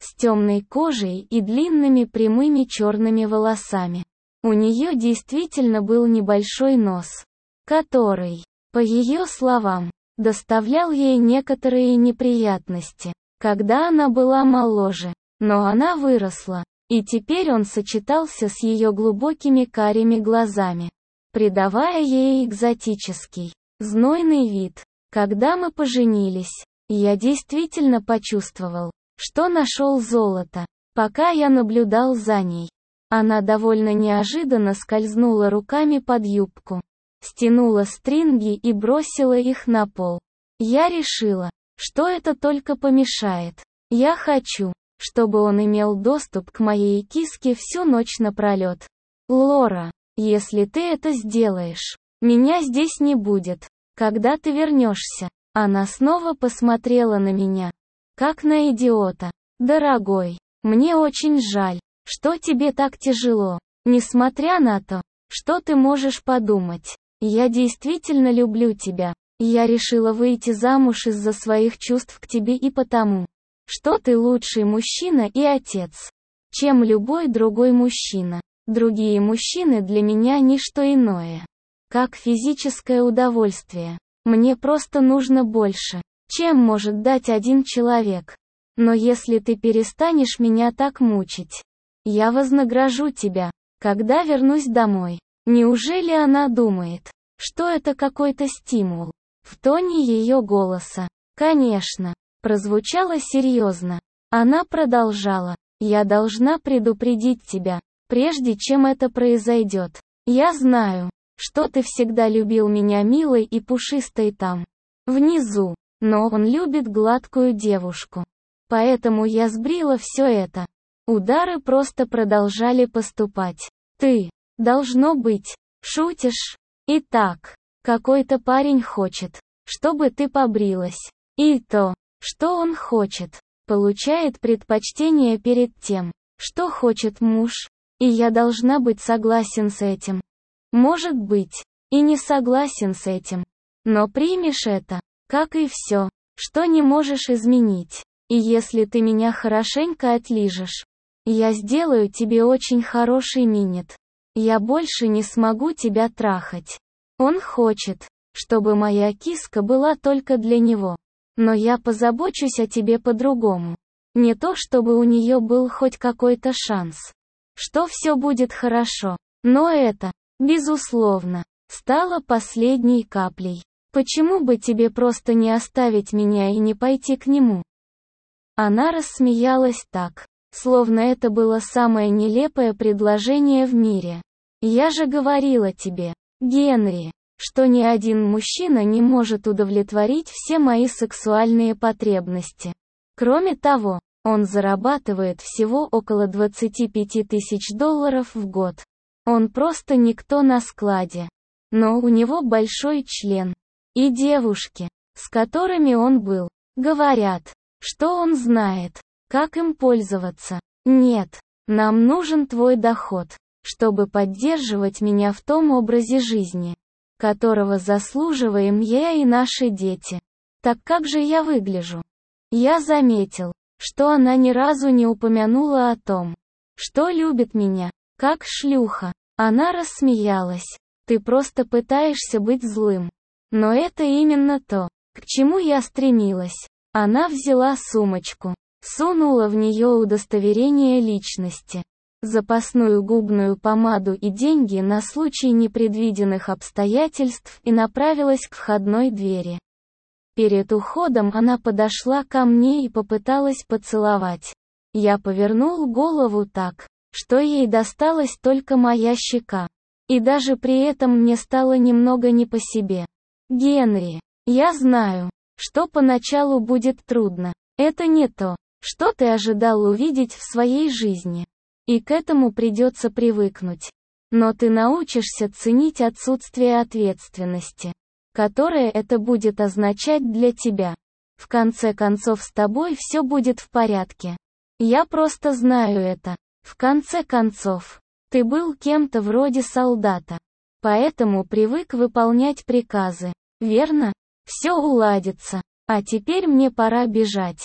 с темной кожей и длинными прямыми черными волосами. У нее действительно был небольшой нос, который, по ее словам, доставлял ей некоторые неприятности, когда она была моложе, но она выросла, и теперь он сочетался с ее глубокими карими глазами, придавая ей экзотический, знойный вид. Когда мы поженились, я действительно почувствовал, что нашел золото, пока я наблюдал за ней. Она довольно неожиданно скользнула руками под юбку, стянула стринги и бросила их на пол. Я решила, что это только помешает. Я хочу, чтобы он имел доступ к моей киске всю ночь напролет. Лора, если ты это сделаешь, меня здесь не будет. Когда ты вернешься? Она снова посмотрела на меня, как на идиота. Дорогой, мне очень жаль, что тебе так тяжело. Несмотря на то, что ты можешь подумать, я действительно люблю тебя. Я решила выйти замуж из-за своих чувств к тебе и потому, что ты лучший мужчина и отец, чем любой другой мужчина. Другие мужчины для меня ничто иное, как физическое удовольствие. Мне просто нужно больше, чем может дать один человек. Но если ты перестанешь меня так мучить, я вознагражу тебя, когда вернусь домой. Неужели она думает, что это какой-то стимул? В тоне ее голоса, конечно, прозвучало серьезно. Она продолжала: «Я должна предупредить тебя, прежде чем это произойдет. Я знаю, что ты всегда любил меня милой и пушистой там, внизу, но он любит гладкую девушку. Поэтому я сбрила все это». Удары просто продолжали поступать. «Ты, должно быть, шутишь? Итак, какой-то парень хочет, чтобы ты побрилась. И то, что он хочет, получает предпочтение перед тем, что хочет муж, и я должна быть согласен с этим. Может быть, и не согласен с этим. Но примешь это, как и все, что не можешь изменить. И если ты меня хорошенько отлижешь, я сделаю тебе очень хороший минет. Я больше не смогу тебя трахать. Он хочет, чтобы моя киска была только для него. Но я позабочусь о тебе по-другому. Не то чтобы у нее был хоть какой-то шанс, что все будет хорошо. Но это, безусловно, стало последней каплей. Почему бы тебе просто не оставить меня и не пойти к нему?» Она рассмеялась так, словно это было самое нелепое предложение в мире. «Я же говорила тебе, Генри, что ни один мужчина не может удовлетворить все мои сексуальные потребности. Кроме того, он зарабатывает всего около 25 тысяч долларов в год. Он просто никто на складе. Но у него большой член. И девушки, с которыми он был, говорят, что он знает, как им пользоваться. Нет, нам нужен твой доход, чтобы поддерживать меня в том образе жизни, которого заслуживаем я и наши дети. Так как же я выгляжу?» Я заметил, что она ни разу не упомянула о том, что любит меня, как шлюха. Она рассмеялась. «Ты просто пытаешься быть злым. Но это именно то, к чему я стремилась». Она взяла сумочку, сунула в нее удостоверение личности, запасную губную помаду и деньги на случай непредвиденных обстоятельств и направилась к входной двери. Перед уходом она подошла ко мне и попыталась поцеловать. Я повернул голову так, что ей досталась только моя щека. И даже при этом мне стало немного не по себе. «Генри, я знаю, что поначалу будет трудно. Это не то, что ты ожидал увидеть в своей жизни. И к этому придется привыкнуть. Но ты научишься ценить отсутствие ответственности, которое это будет означать для тебя. В конце концов, с тобой все будет в порядке. Я просто знаю это. В конце концов, ты был кем-то вроде солдата. Поэтому привык выполнять приказы, верно? Все уладится. А теперь мне пора бежать.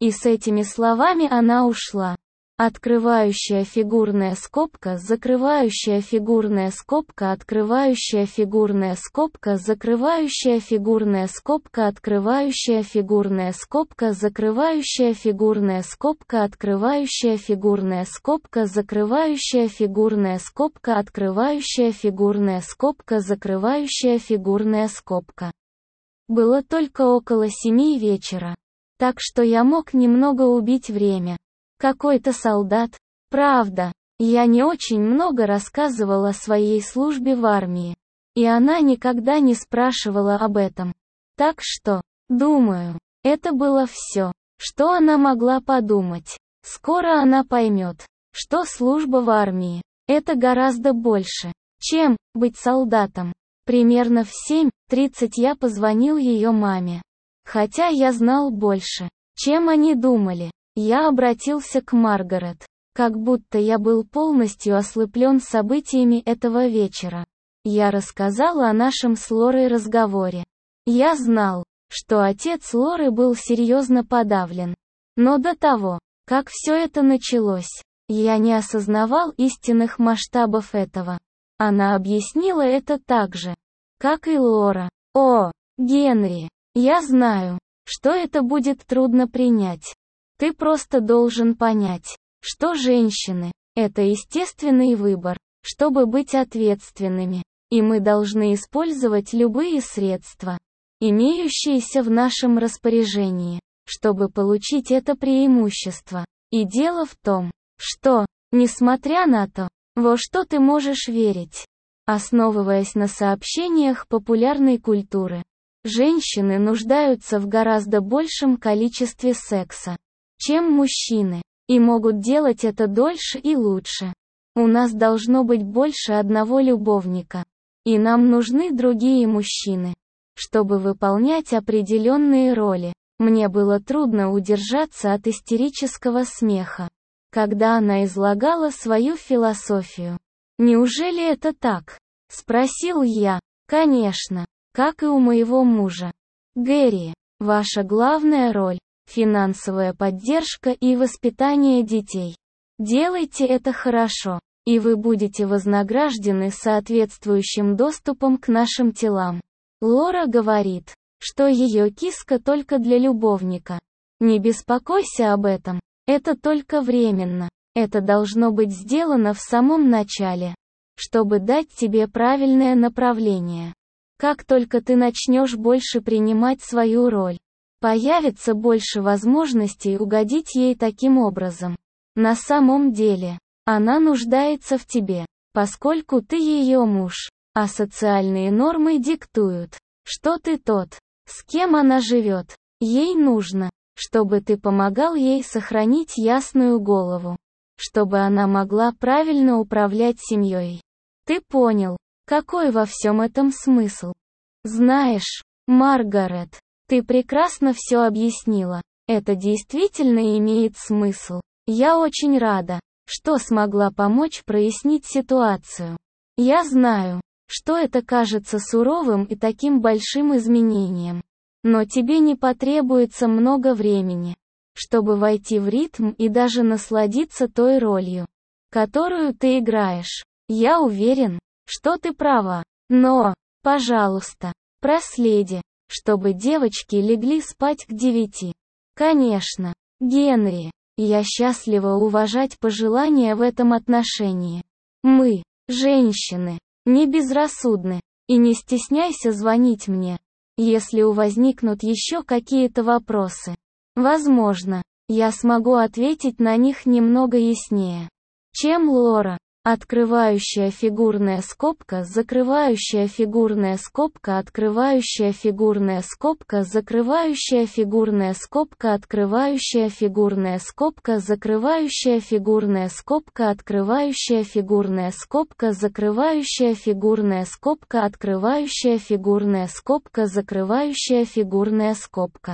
И с этими словами она ушла. Открывающая фигурная скобка, закрывающая фигурная скобка, открывающая фигурная скобка, закрывающая фигурная скобка, открывающая фигурная скобка, закрывающая фигурная скобка, открывающая фигурная скобка, закрывающая фигурная скобка, открывающая фигурная скобка, закрывающая фигурная скобка. Было только около 7 вечера. Так что я мог немного убить время. Какой-то солдат. Правда, я не очень много рассказывал о своей службе в армии. И она никогда не спрашивала об этом. Так что, думаю, это было все, что она могла подумать. Скоро она поймет, что служба в армии – это гораздо больше, чем быть солдатом. Примерно в 7:30 я позвонил ее маме. Хотя я знал больше, чем они думали. Я обратился к Маргарет, как будто я был полностью ослеплен событиями этого вечера. Я рассказал о нашем с Лорой разговоре. Я знал, что отец Лоры был серьезно подавлен. Но до того, как все это началось, я не осознавал истинных масштабов этого. Она объяснила это так же, как и Лора. О, Генри, я знаю, что это будет трудно принять. Ты просто должен понять, что женщины – это естественный выбор, чтобы быть ответственными, и мы должны использовать любые средства, имеющиеся в нашем распоряжении, чтобы получить это преимущество. И дело в том, что, несмотря на то, во что ты можешь верить, основываясь на сообщениях популярной культуры, женщины нуждаются в гораздо большем количестве секса, чем мужчины, и могут делать это дольше и лучше. У нас должно быть больше одного любовника. И нам нужны другие мужчины, чтобы выполнять определенные роли. Мне было трудно удержаться от истерического смеха, когда она излагала свою философию. «Неужели это так?» – спросил я. «Конечно, как и у моего мужа. Гэри, ваша главная роль – финансовая поддержка и воспитание детей. Делайте это хорошо, и вы будете вознаграждены соответствующим доступом к нашим телам». Лора говорит, что ее киска только для любовника. Не беспокойся об этом, это только временно. Это должно быть сделано в самом начале, чтобы дать тебе правильное направление. Как только ты начнешь больше принимать свою роль, появится больше возможностей угодить ей таким образом. На самом деле, она нуждается в тебе, поскольку ты ее муж, а социальные нормы диктуют, что ты тот, с кем она живет. Ей нужно, чтобы ты помогал ей сохранить ясную голову, чтобы она могла правильно управлять семьей. Ты понял, какой во всем этом смысл? Знаешь, Маргарет, ты прекрасно все объяснила. Это действительно имеет смысл. Я очень рада, что смогла помочь прояснить ситуацию. Я знаю, что это кажется суровым и таким большим изменением. Но тебе не потребуется много времени, чтобы войти в ритм и даже насладиться той ролью, которую ты играешь. Я уверен, что ты права. Но, пожалуйста, проследи, чтобы девочки легли спать к 9. Конечно, Генри, я счастлива уважать пожелания в этом отношении. Мы, женщины, не безрассудны, и не стесняйся звонить мне, если возникнут еще какие-то вопросы. Возможно, я смогу ответить на них немного яснее, чем Лора. Открывающая фигурная скобка, закрывающая фигурная скобка, открывающая фигурная скобка, закрывающая фигурная скобка, открывающая фигурная скобка, закрывающая фигурная скобка, открывающая фигурная скобка, закрывающая фигурная скобка, открывающая фигурная скобка, закрывающая фигурная скобка.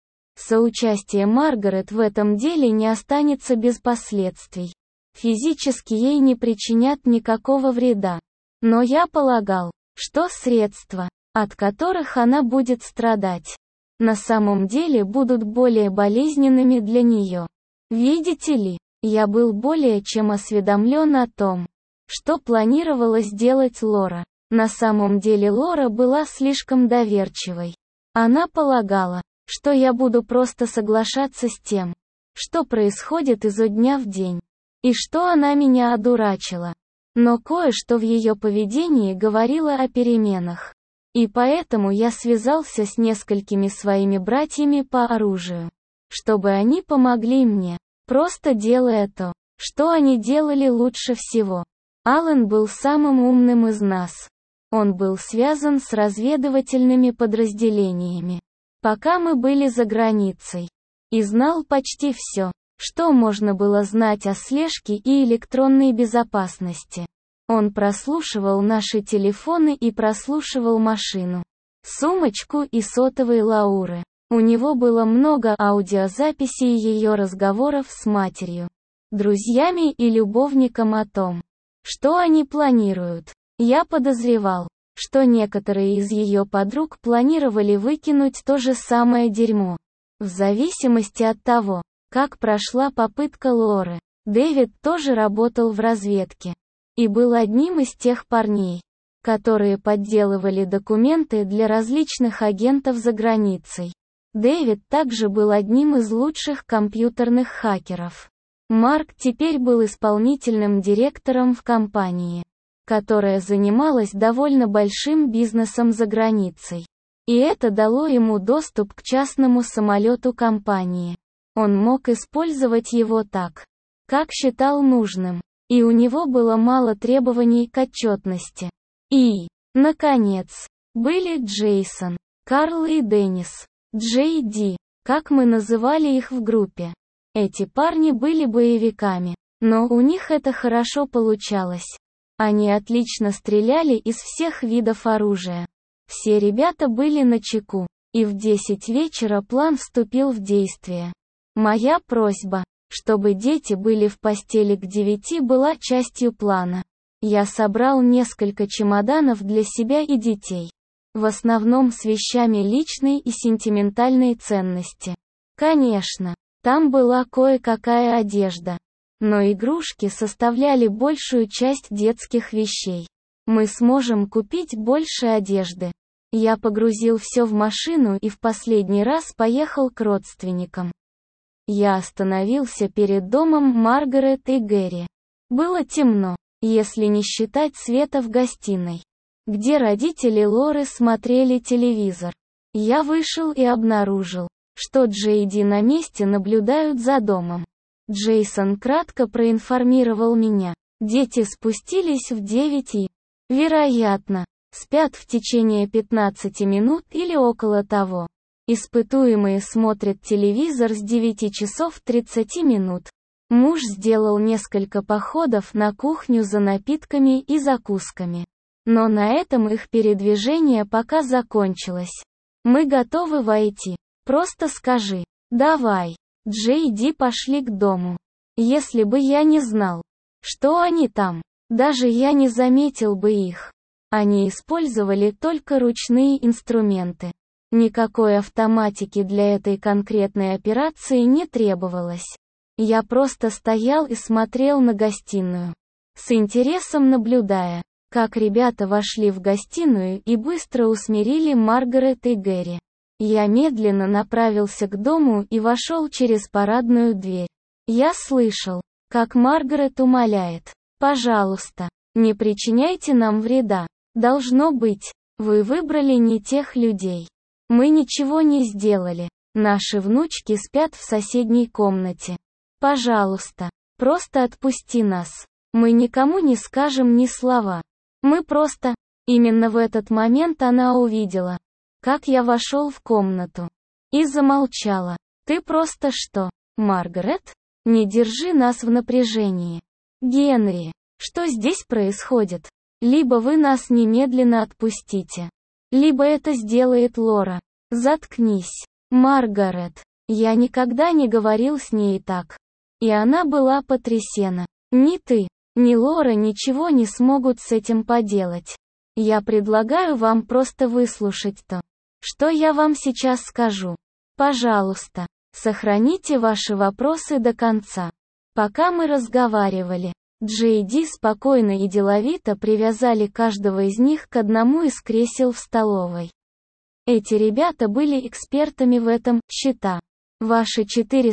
Соучастие Маргарет в этом деле не останется без последствий. Физически ей не причинят никакого вреда. Но я полагал, что средства, от которых она будет страдать, на самом деле будут более болезненными для нее. Видите ли, я был более чем осведомлен о том, что планировала сделать Лора. На самом деле Лора была слишком доверчивой. Она полагала, что я буду просто соглашаться с тем, что происходит изо дня в день, и что она меня одурачила. Но кое-что в ее поведении говорило о переменах. И поэтому я связался с несколькими своими братьями по оружию, чтобы они помогли мне, просто делая то, что они делали лучше всего. Аллен был самым умным из нас. Он был связан с разведывательными подразделениями, пока мы были за границей, и знал почти все, что можно было знать о слежке и электронной безопасности. Он прослушивал наши телефоны и прослушивал машину, сумочку и сотовый Лауры. У него было много аудиозаписей ее разговоров с матерью, друзьями и любовником о том, что они планируют. Я подозревал, что некоторые из ее подруг планировали выкинуть то же самое дерьмо. В зависимости от того, как прошла попытка Лоры, Дэвид тоже работал в разведке. И был одним из тех парней, которые подделывали документы для различных агентов за границей. Дэвид также был одним из лучших компьютерных хакеров. Марк теперь был исполнительным директором в компании, которая занималась довольно большим бизнесом за границей. И это дало ему доступ к частному самолету компании. Он мог использовать его так, как считал нужным. И у него было мало требований к отчетности. И, наконец, были Джейсон, Карл и Деннис, Джей Ди, как мы называли их в группе. Эти парни были боевиками, но у них это хорошо получалось. Они отлично стреляли из всех видов оружия. Все ребята были начеку, и в 10 вечера план вступил в действие. Моя просьба, чтобы дети были в постели к 9, была частью плана. Я собрал несколько чемоданов для себя и детей. В основном с вещами личной и сентиментальной ценности. Конечно, там была кое-какая одежда. Но игрушки составляли большую часть детских вещей. Мы сможем купить больше одежды. Я погрузил все в машину и в последний раз поехал к родственникам. Я остановился перед домом Маргарет и Гэри. Было темно, если не считать света в гостиной, где родители Лоры смотрели телевизор. Я вышел и обнаружил, что Джейди на месте наблюдают за домом. Джейсон кратко проинформировал меня. Дети спустились в 9 и, вероятно, спят в течение 15 минут или около того. Испытуемые смотрят телевизор с 9 часов 30 минут. Муж сделал несколько походов на кухню за напитками и закусками. Но на этом их передвижение пока закончилось. Мы готовы войти. Просто скажи. Давай. Джей Ди пошли к дому. Если бы я не знал, что они там, даже я не заметил бы их. Они использовали только ручные инструменты. Никакой автоматики для этой конкретной операции не требовалось. Я просто стоял и смотрел на гостиную, с интересом наблюдая, как ребята вошли в гостиную и быстро усмирили Маргарет и Гэри. Я медленно направился к дому и вошел через парадную дверь. Я слышал, как Маргарет умоляет: «Пожалуйста, не причиняйте нам вреда. Должно быть, вы выбрали не тех людей. Мы ничего не сделали. Наши внучки спят в соседней комнате. Пожалуйста, просто отпусти нас. Мы никому не скажем ни слова. Мы просто...» Именно в этот момент она увидела, как я вошел в комнату. И замолчала. «Ты просто что, Маргарет? Не держи нас в напряжении. Генри, что здесь происходит? Либо вы нас немедленно отпустите, либо это сделает Лора. Заткнись, Маргарет». Я никогда не говорил с ней так. И она была потрясена. Ни ты, ни Лора ничего не смогут с этим поделать. Я предлагаю вам просто выслушать то, Что я вам сейчас скажу? Пожалуйста, сохраните ваши вопросы до конца. Пока мы разговаривали, Джейди спокойно и деловито привязали каждого из них к одному из кресел в столовой. Эти ребята были экспертами в этом, счета. Ваши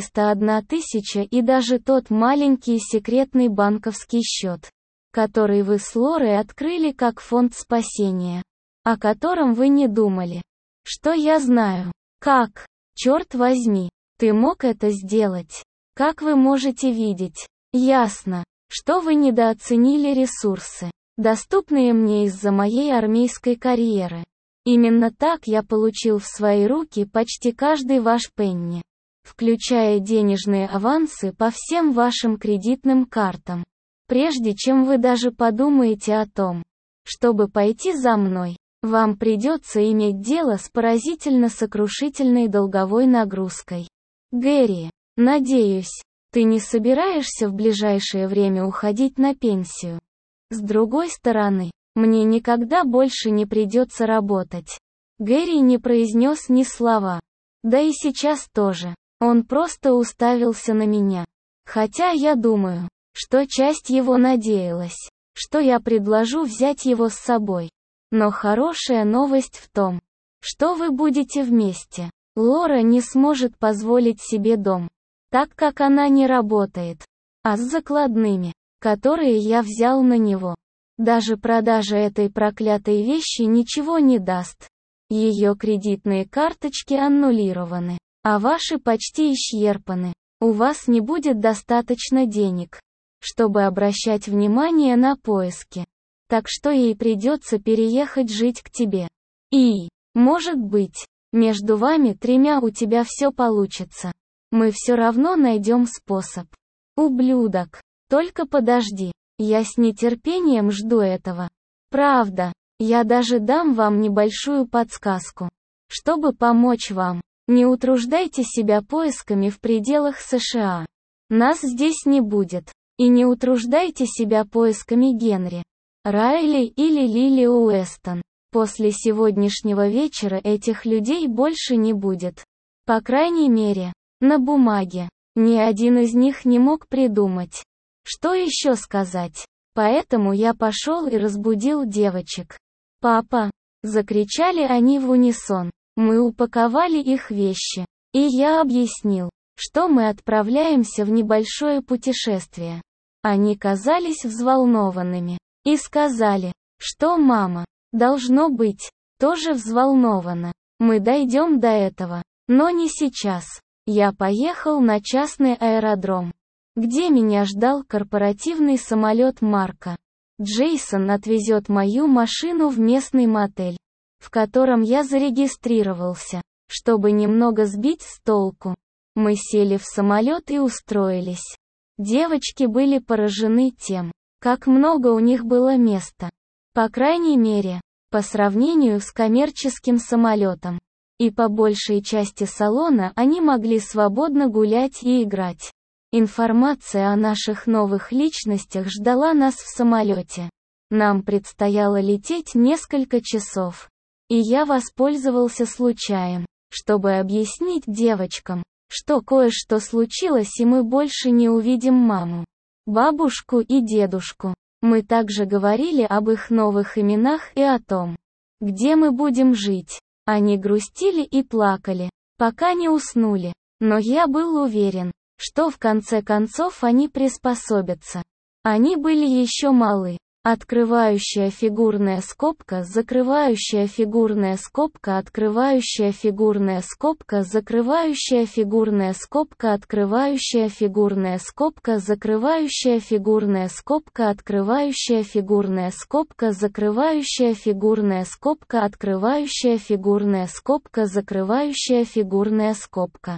401 тысяча и даже тот маленький секретный банковский счет, который вы с Лорой открыли как фонд спасения, о котором вы не думали. Что я знаю? Как? Черт возьми, ты мог это сделать? Как вы можете видеть? Ясно, что вы недооценили ресурсы, доступные мне из-за моей армейской карьеры. Именно так я получил в свои руки почти каждый ваш пенни, включая денежные авансы по всем вашим кредитным картам. Прежде чем вы даже подумаете о том, чтобы пойти за мной, вам придется иметь дело с поразительно сокрушительной долговой нагрузкой. Гэри, надеюсь, ты не собираешься в ближайшее время уходить на пенсию. С другой стороны, мне никогда больше не придется работать. Гэри не произнес ни слова. Да и сейчас тоже. Он просто уставился на меня. Хотя я думаю, что часть его надеялась, что я предложу взять его с собой. Но хорошая новость в том, что вы будете вместе. Лора не сможет позволить себе дом, так как она не работает. А с закладными, которые я взял на него, даже продажа этой проклятой вещи ничего не даст. Ее кредитные карточки аннулированы, а ваши почти исчерпаны. У вас не будет достаточно денег, чтобы обращать внимание на поиски. Так что ей придется переехать жить к тебе. И, может быть, между вами тремя у тебя все получится. Мы все равно найдем способ. Ублюдок, только подожди, я с нетерпением жду этого. Правда, я даже дам вам небольшую подсказку. Чтобы помочь вам, не утруждайте себя поисками в пределах США. Нас здесь не будет. И не утруждайте себя поисками Генри, Райли или Лили Уэстон. После сегодняшнего вечера этих людей больше не будет. По крайней мере, на бумаге. Ни один из них не мог придумать, что еще сказать. Поэтому я пошел и разбудил девочек. «Папа!» — закричали они в унисон. Мы упаковали их вещи. И я объяснил, что мы отправляемся в небольшое путешествие. Они казались взволнованными. И сказали, что мама, должно быть, тоже взволнована. Мы дойдем до этого, но не сейчас. Я поехал на частный аэродром, где меня ждал корпоративный самолет Марка. Джейсон отвезет мою машину в местный мотель, в котором я зарегистрировался, чтобы немного сбить с толку. Мы сели в самолет и устроились. Девочки были поражены тем, как много у них было места. По крайней мере, по сравнению с коммерческим самолетом. И по большей части салона они могли свободно гулять и играть. Информация о наших новых личностях ждала нас в самолете. Нам предстояло лететь несколько часов. И я воспользовался случаем, чтобы объяснить девочкам, что кое-что случилось и мы больше не увидим маму, бабушку и дедушку. Мы также говорили об их новых именах и о том, где мы будем жить. Они грустили и плакали, пока не уснули. Но я был уверен, что в конце концов они приспособятся. Они были еще малы. Открывающая фигурная скобка, закрывающая фигурная скобка, открывающая фигурная скобка, закрывающая фигурная скобка, открывающая фигурная скобка, закрывающая фигурная скобка, открывающая фигурная скобка, закрывающая фигурная скобка, открывающая фигурная скобка, закрывающая фигурная скобка.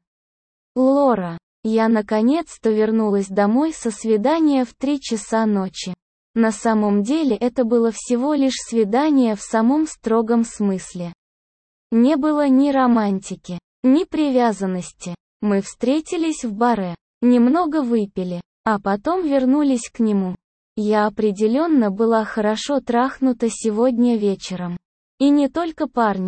Лора, я наконец-то вернулась домой со свидания в 3 часа ночи. На самом деле это было всего лишь свидание в самом строгом смысле. Не было ни романтики, ни привязанности. Мы встретились в баре, немного выпили, а потом вернулись к нему. Я определенно была хорошо трахнута сегодня вечером. И не только парнем,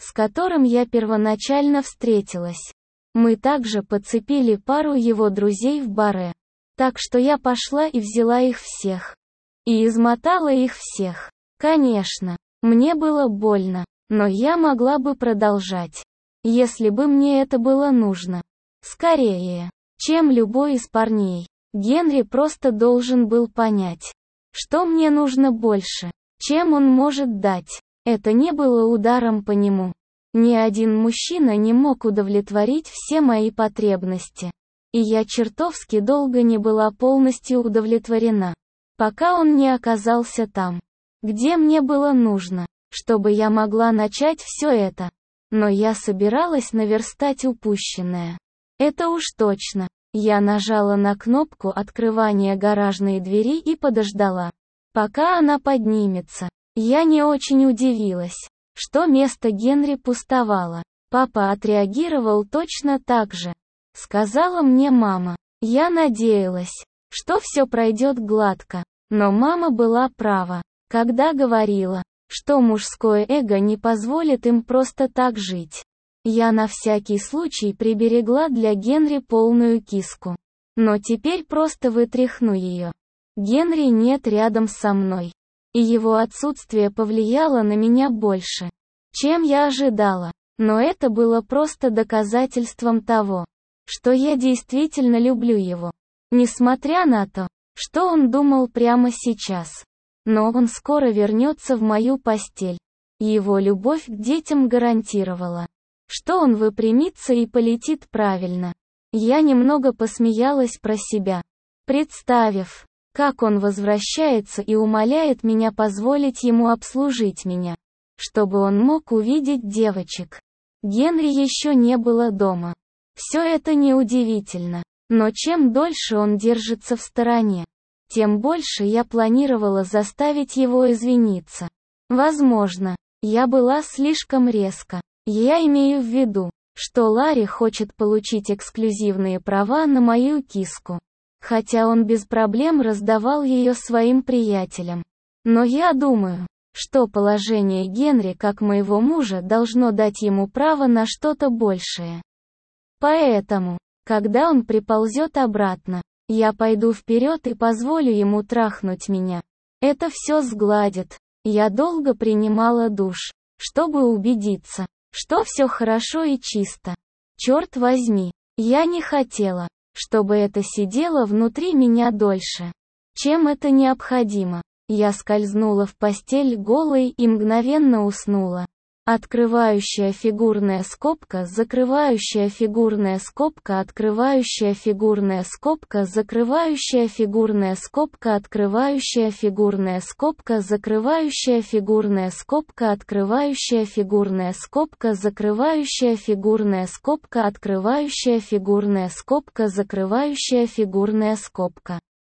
с которым я первоначально встретилась. Мы также подцепили пару его друзей в баре. Так что я пошла и взяла их всех. И измотала их всех. Конечно, мне было больно, но я могла бы продолжать, если бы мне это было нужно. Скорее, чем любой из парней. Генри просто должен был понять, что мне нужно больше, чем он может дать. Это не было ударом по нему. Ни один мужчина не мог удовлетворить все мои потребности. И я чертовски долго не была полностью удовлетворена, пока он не оказался там, где мне было нужно, чтобы я могла начать все это. Но я собиралась наверстать упущенное. Это уж точно. Я нажала на кнопку открывания гаражной двери и подождала, пока она поднимется. Я не очень удивилась, что место Генри пустовало. Папа отреагировал точно так же. Сказала мне мама. Я надеялась, что все пройдет гладко. Но мама была права, когда говорила, что мужское эго не позволит им просто так жить. Я на всякий случай приберегла для Генри полную киску. Но теперь просто вытряхну ее. Генри нет рядом со мной. И его отсутствие повлияло на меня больше, чем я ожидала. Но это было просто доказательством того, что я действительно люблю его. Несмотря на то, что он думал прямо сейчас. Но он скоро вернется в мою постель. Его любовь к детям гарантировала, что он выпрямится и полетит правильно. Я немного посмеялась про себя, представив, как он возвращается и умоляет меня позволить ему обслужить меня, чтобы он мог увидеть девочек. Генри еще не было дома. Все это неудивительно, но чем дольше он держится в стороне, тем больше я планировала заставить его извиниться. Возможно, я была слишком резка. Я имею в виду, что Ларри хочет получить эксклюзивные права на мою киску. Хотя он без проблем раздавал ее своим приятелям. Но я думаю, что положение Генри как моего мужа должно дать ему право на что-то большее. Поэтому, когда он приползет обратно, я пойду вперед и позволю ему трахнуть меня. Это все сгладит. Я долго принимала душ, чтобы убедиться, что все хорошо и чисто. Черт возьми, я не хотела, чтобы это сидело внутри меня дольше, чем это необходимо. Я скользнула в постель голой и мгновенно уснула. Открывающая фигурная скобка, закрывающая фигурная скобка, открывающая фигурная скобка, закрывающая фигурная скобка, открывающая фигурная скобка, закрывающая фигурная скобка, открывающая фигурная скобка, закрывающая фигурная скобка, открывающая фигурная скобка, закрывающая фигурная скобка.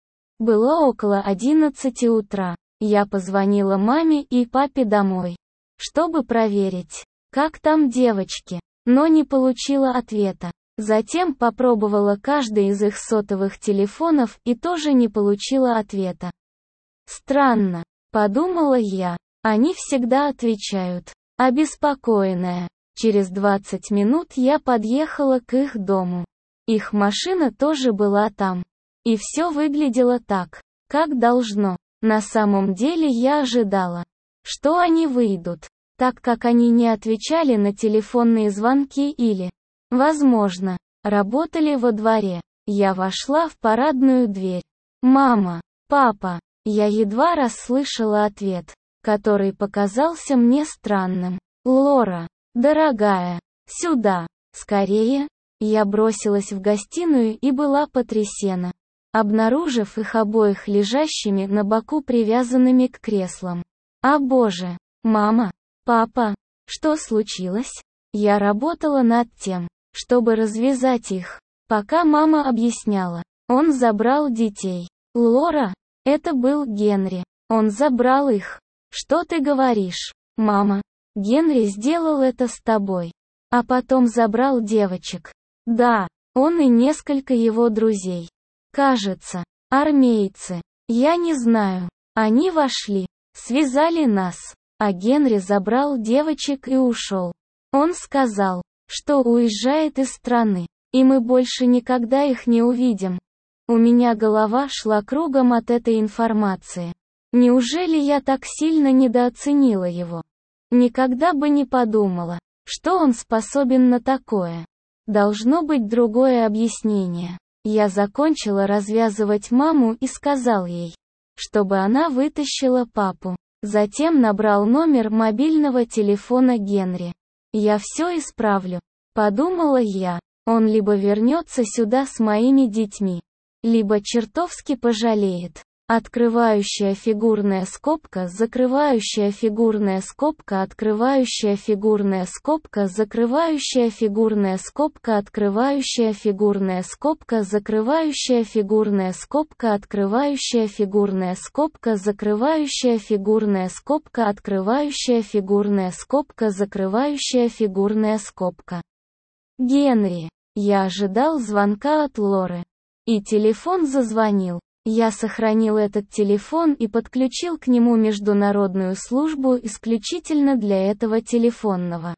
Было около 11 утра. Я позвонила маме и папе домой, чтобы проверить, как там девочки, но не получила ответа. Затем попробовала каждый из их сотовых телефонов и тоже не получила ответа. Странно, подумала я, они всегда отвечают. Обеспокоенная. Через 20 минут я подъехала к их дому. Их машина тоже была там. И все выглядело так, как должно. На самом деле я ожидала, что они выйдут, так как они не отвечали на телефонные звонки или, возможно, работали во дворе. Я вошла в парадную дверь. «Мама, папа». Я едва расслышала ответ, который показался мне странным. «Лора, дорогая, сюда, скорее». Я бросилась в гостиную и была потрясена, обнаружив их обоих лежащими на боку привязанными к креслам. «О боже! Мама! Папа! Что случилось?» Я работала над тем, чтобы развязать их, пока мама объясняла. Он забрал детей. «Лора, это был Генри. Он забрал их». «Что ты говоришь, мама? Генри сделал это с тобой. А потом забрал девочек». «Да, он и несколько его друзей. Кажется, армейцы. Я не знаю. Они вошли, связали нас, а Генри забрал девочек и ушел». Он сказал, что уезжает из страны, и мы больше никогда их не увидим. У меня голова шла кругом от этой информации. Неужели я так сильно недооценила его? Никогда бы не подумала, что он способен на такое. Должно быть другое объяснение. Я закончила развязывать маму и сказал ей, чтобы она вытащила папу. Затем набрал номер мобильного телефона Генри. «Я все исправлю», — подумала я. Он либо вернется сюда с моими детьми, либо чертовски пожалеет. Открывающая фигурная скобка, закрывающая фигурная скобка, открывающая фигурная скобка, закрывающая фигурная скобка, открывающая фигурная скобка, закрывающая фигурная скобка, открывающая фигурная скобка, закрывающая фигурная скобка, открывающая фигурная скобка, закрывающая фигурная скобка. Генри. Я ожидал звонка от Лоры. И телефон зазвонил. Я сохранил этот телефон и подключил к нему международную службу исключительно для этого телефонного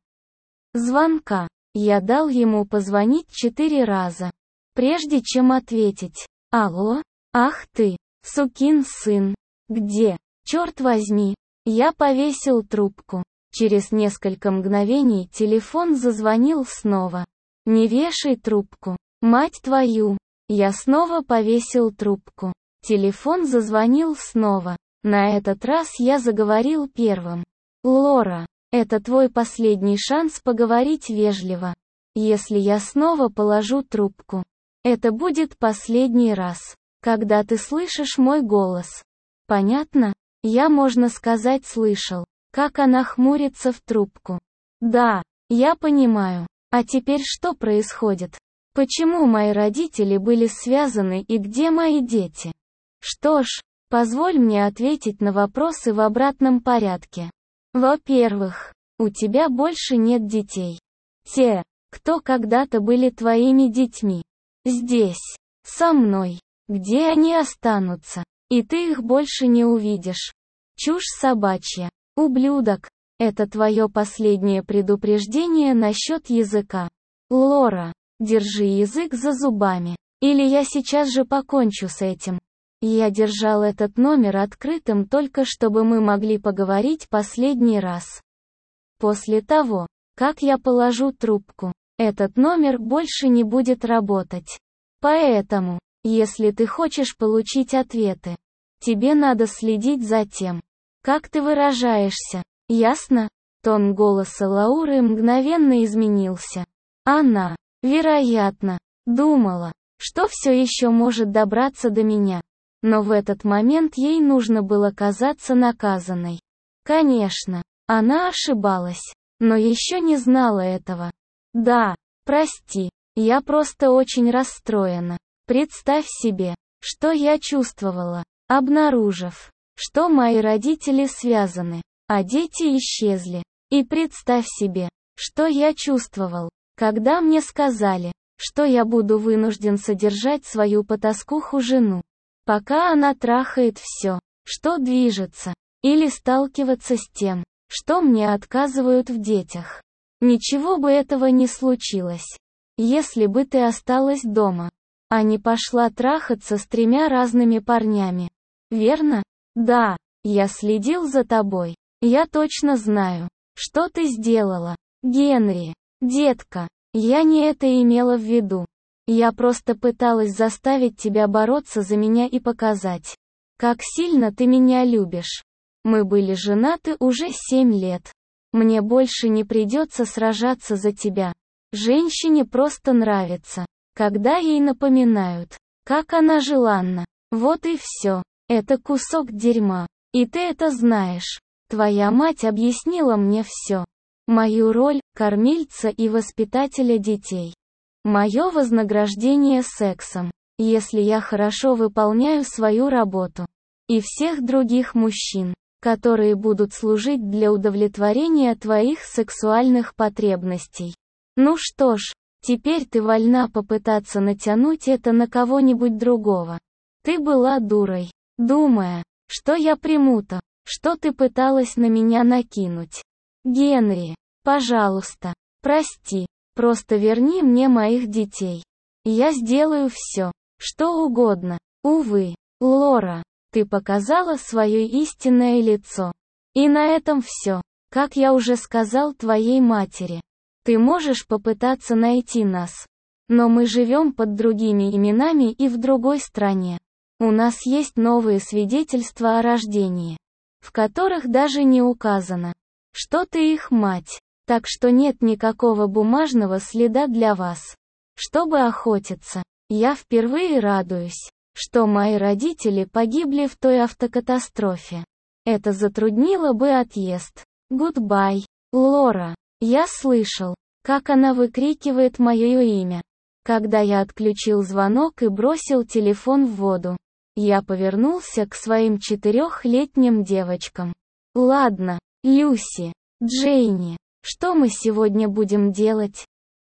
звонка. Я дал ему позвонить 4 раза, прежде чем ответить. «Алло? Ах ты, сукин сын! Где? Черт возьми!» Я повесил трубку. Через несколько мгновений телефон зазвонил снова. «Не вешай трубку, мать твою!» Я снова повесил трубку. Телефон зазвонил снова. На этот раз я заговорил первым. «Лора, это твой последний шанс поговорить вежливо. Если я снова положу трубку, это будет последний раз, когда ты слышишь мой голос. Понятно?» Я, можно сказать, слышал, как она хмурится в трубку. «Да, я понимаю. А теперь что происходит? Почему мои родители были связаны и где мои дети?» Что ж, позволь мне ответить на вопросы в обратном порядке. Во-первых, у тебя больше нет детей. Те, кто когда-то были твоими детьми, здесь, со мной. Где они останутся? И ты их больше не увидишь. Чушь собачья. Ублюдок. Это твое последнее предупреждение насчет языка. Лора, держи язык за зубами. Или я сейчас же покончу с этим. Я держал этот номер открытым только чтобы мы могли поговорить последний раз. После того, как я положу трубку, этот номер больше не будет работать. Поэтому, если ты хочешь получить ответы, тебе надо следить за тем, как ты выражаешься. Ясно? Тон голоса Лауры мгновенно изменился. Она, вероятно, думала, что все еще может добраться до меня. Но в этот момент ей нужно было казаться наказанной. Конечно, она ошибалась, но еще не знала этого. Да, прости, я просто очень расстроена. Представь себе, что я чувствовала, обнаружив, что мои родители связаны, а дети исчезли. И представь себе, что я чувствовал, когда мне сказали, что я буду вынужден содержать свою потаскуху жену, пока она трахает все, что движется, или сталкиваться с тем, что мне отказывают в детях. Ничего бы этого не случилось, если бы ты осталась дома, а не пошла трахаться с 3 разными парнями. Верно? Да, я следил за тобой. Я точно знаю, что ты сделала. Генри, детка, я не это имела в виду. Я просто пыталась заставить тебя бороться за меня и показать, как сильно ты меня любишь. Мы были женаты уже 7 лет. Мне больше не придется сражаться за тебя. Женщине просто нравится, когда ей напоминают, как она желанна. Вот и все. Это кусок дерьма. И ты это знаешь. Твоя мать объяснила мне все. Мою роль – кормильца и воспитателя детей. Мое вознаграждение сексом, если я хорошо выполняю свою работу. И всех других мужчин, которые будут служить для удовлетворения твоих сексуальных потребностей. Ну что ж, теперь ты вольна попытаться натянуть это на кого-нибудь другого. Ты была дурой, думая, что я приму то, что ты пыталась на меня накинуть. Генри, пожалуйста, Прости, просто верни мне моих детей. Я сделаю все, что угодно. Увы, Лора, ты показала свое истинное лицо. И на этом все. Как я уже сказал твоей матери. Ты можешь попытаться найти нас. Но мы живем под другими именами и в другой стране. У нас есть новые свидетельства о рождении, в которых даже не указано, что ты их мать. Так что нет никакого бумажного следа для вас. Чтобы охотиться, я впервые радуюсь, что мои родители погибли в той автокатастрофе. Это затруднило бы отъезд. Гудбай, Лора. Я слышал, как она выкрикивает мое имя. Когда я отключил звонок и бросил телефон в воду, я повернулся к своим 4-летним девочкам. Ладно, Люси, Джейни, что мы сегодня будем делать?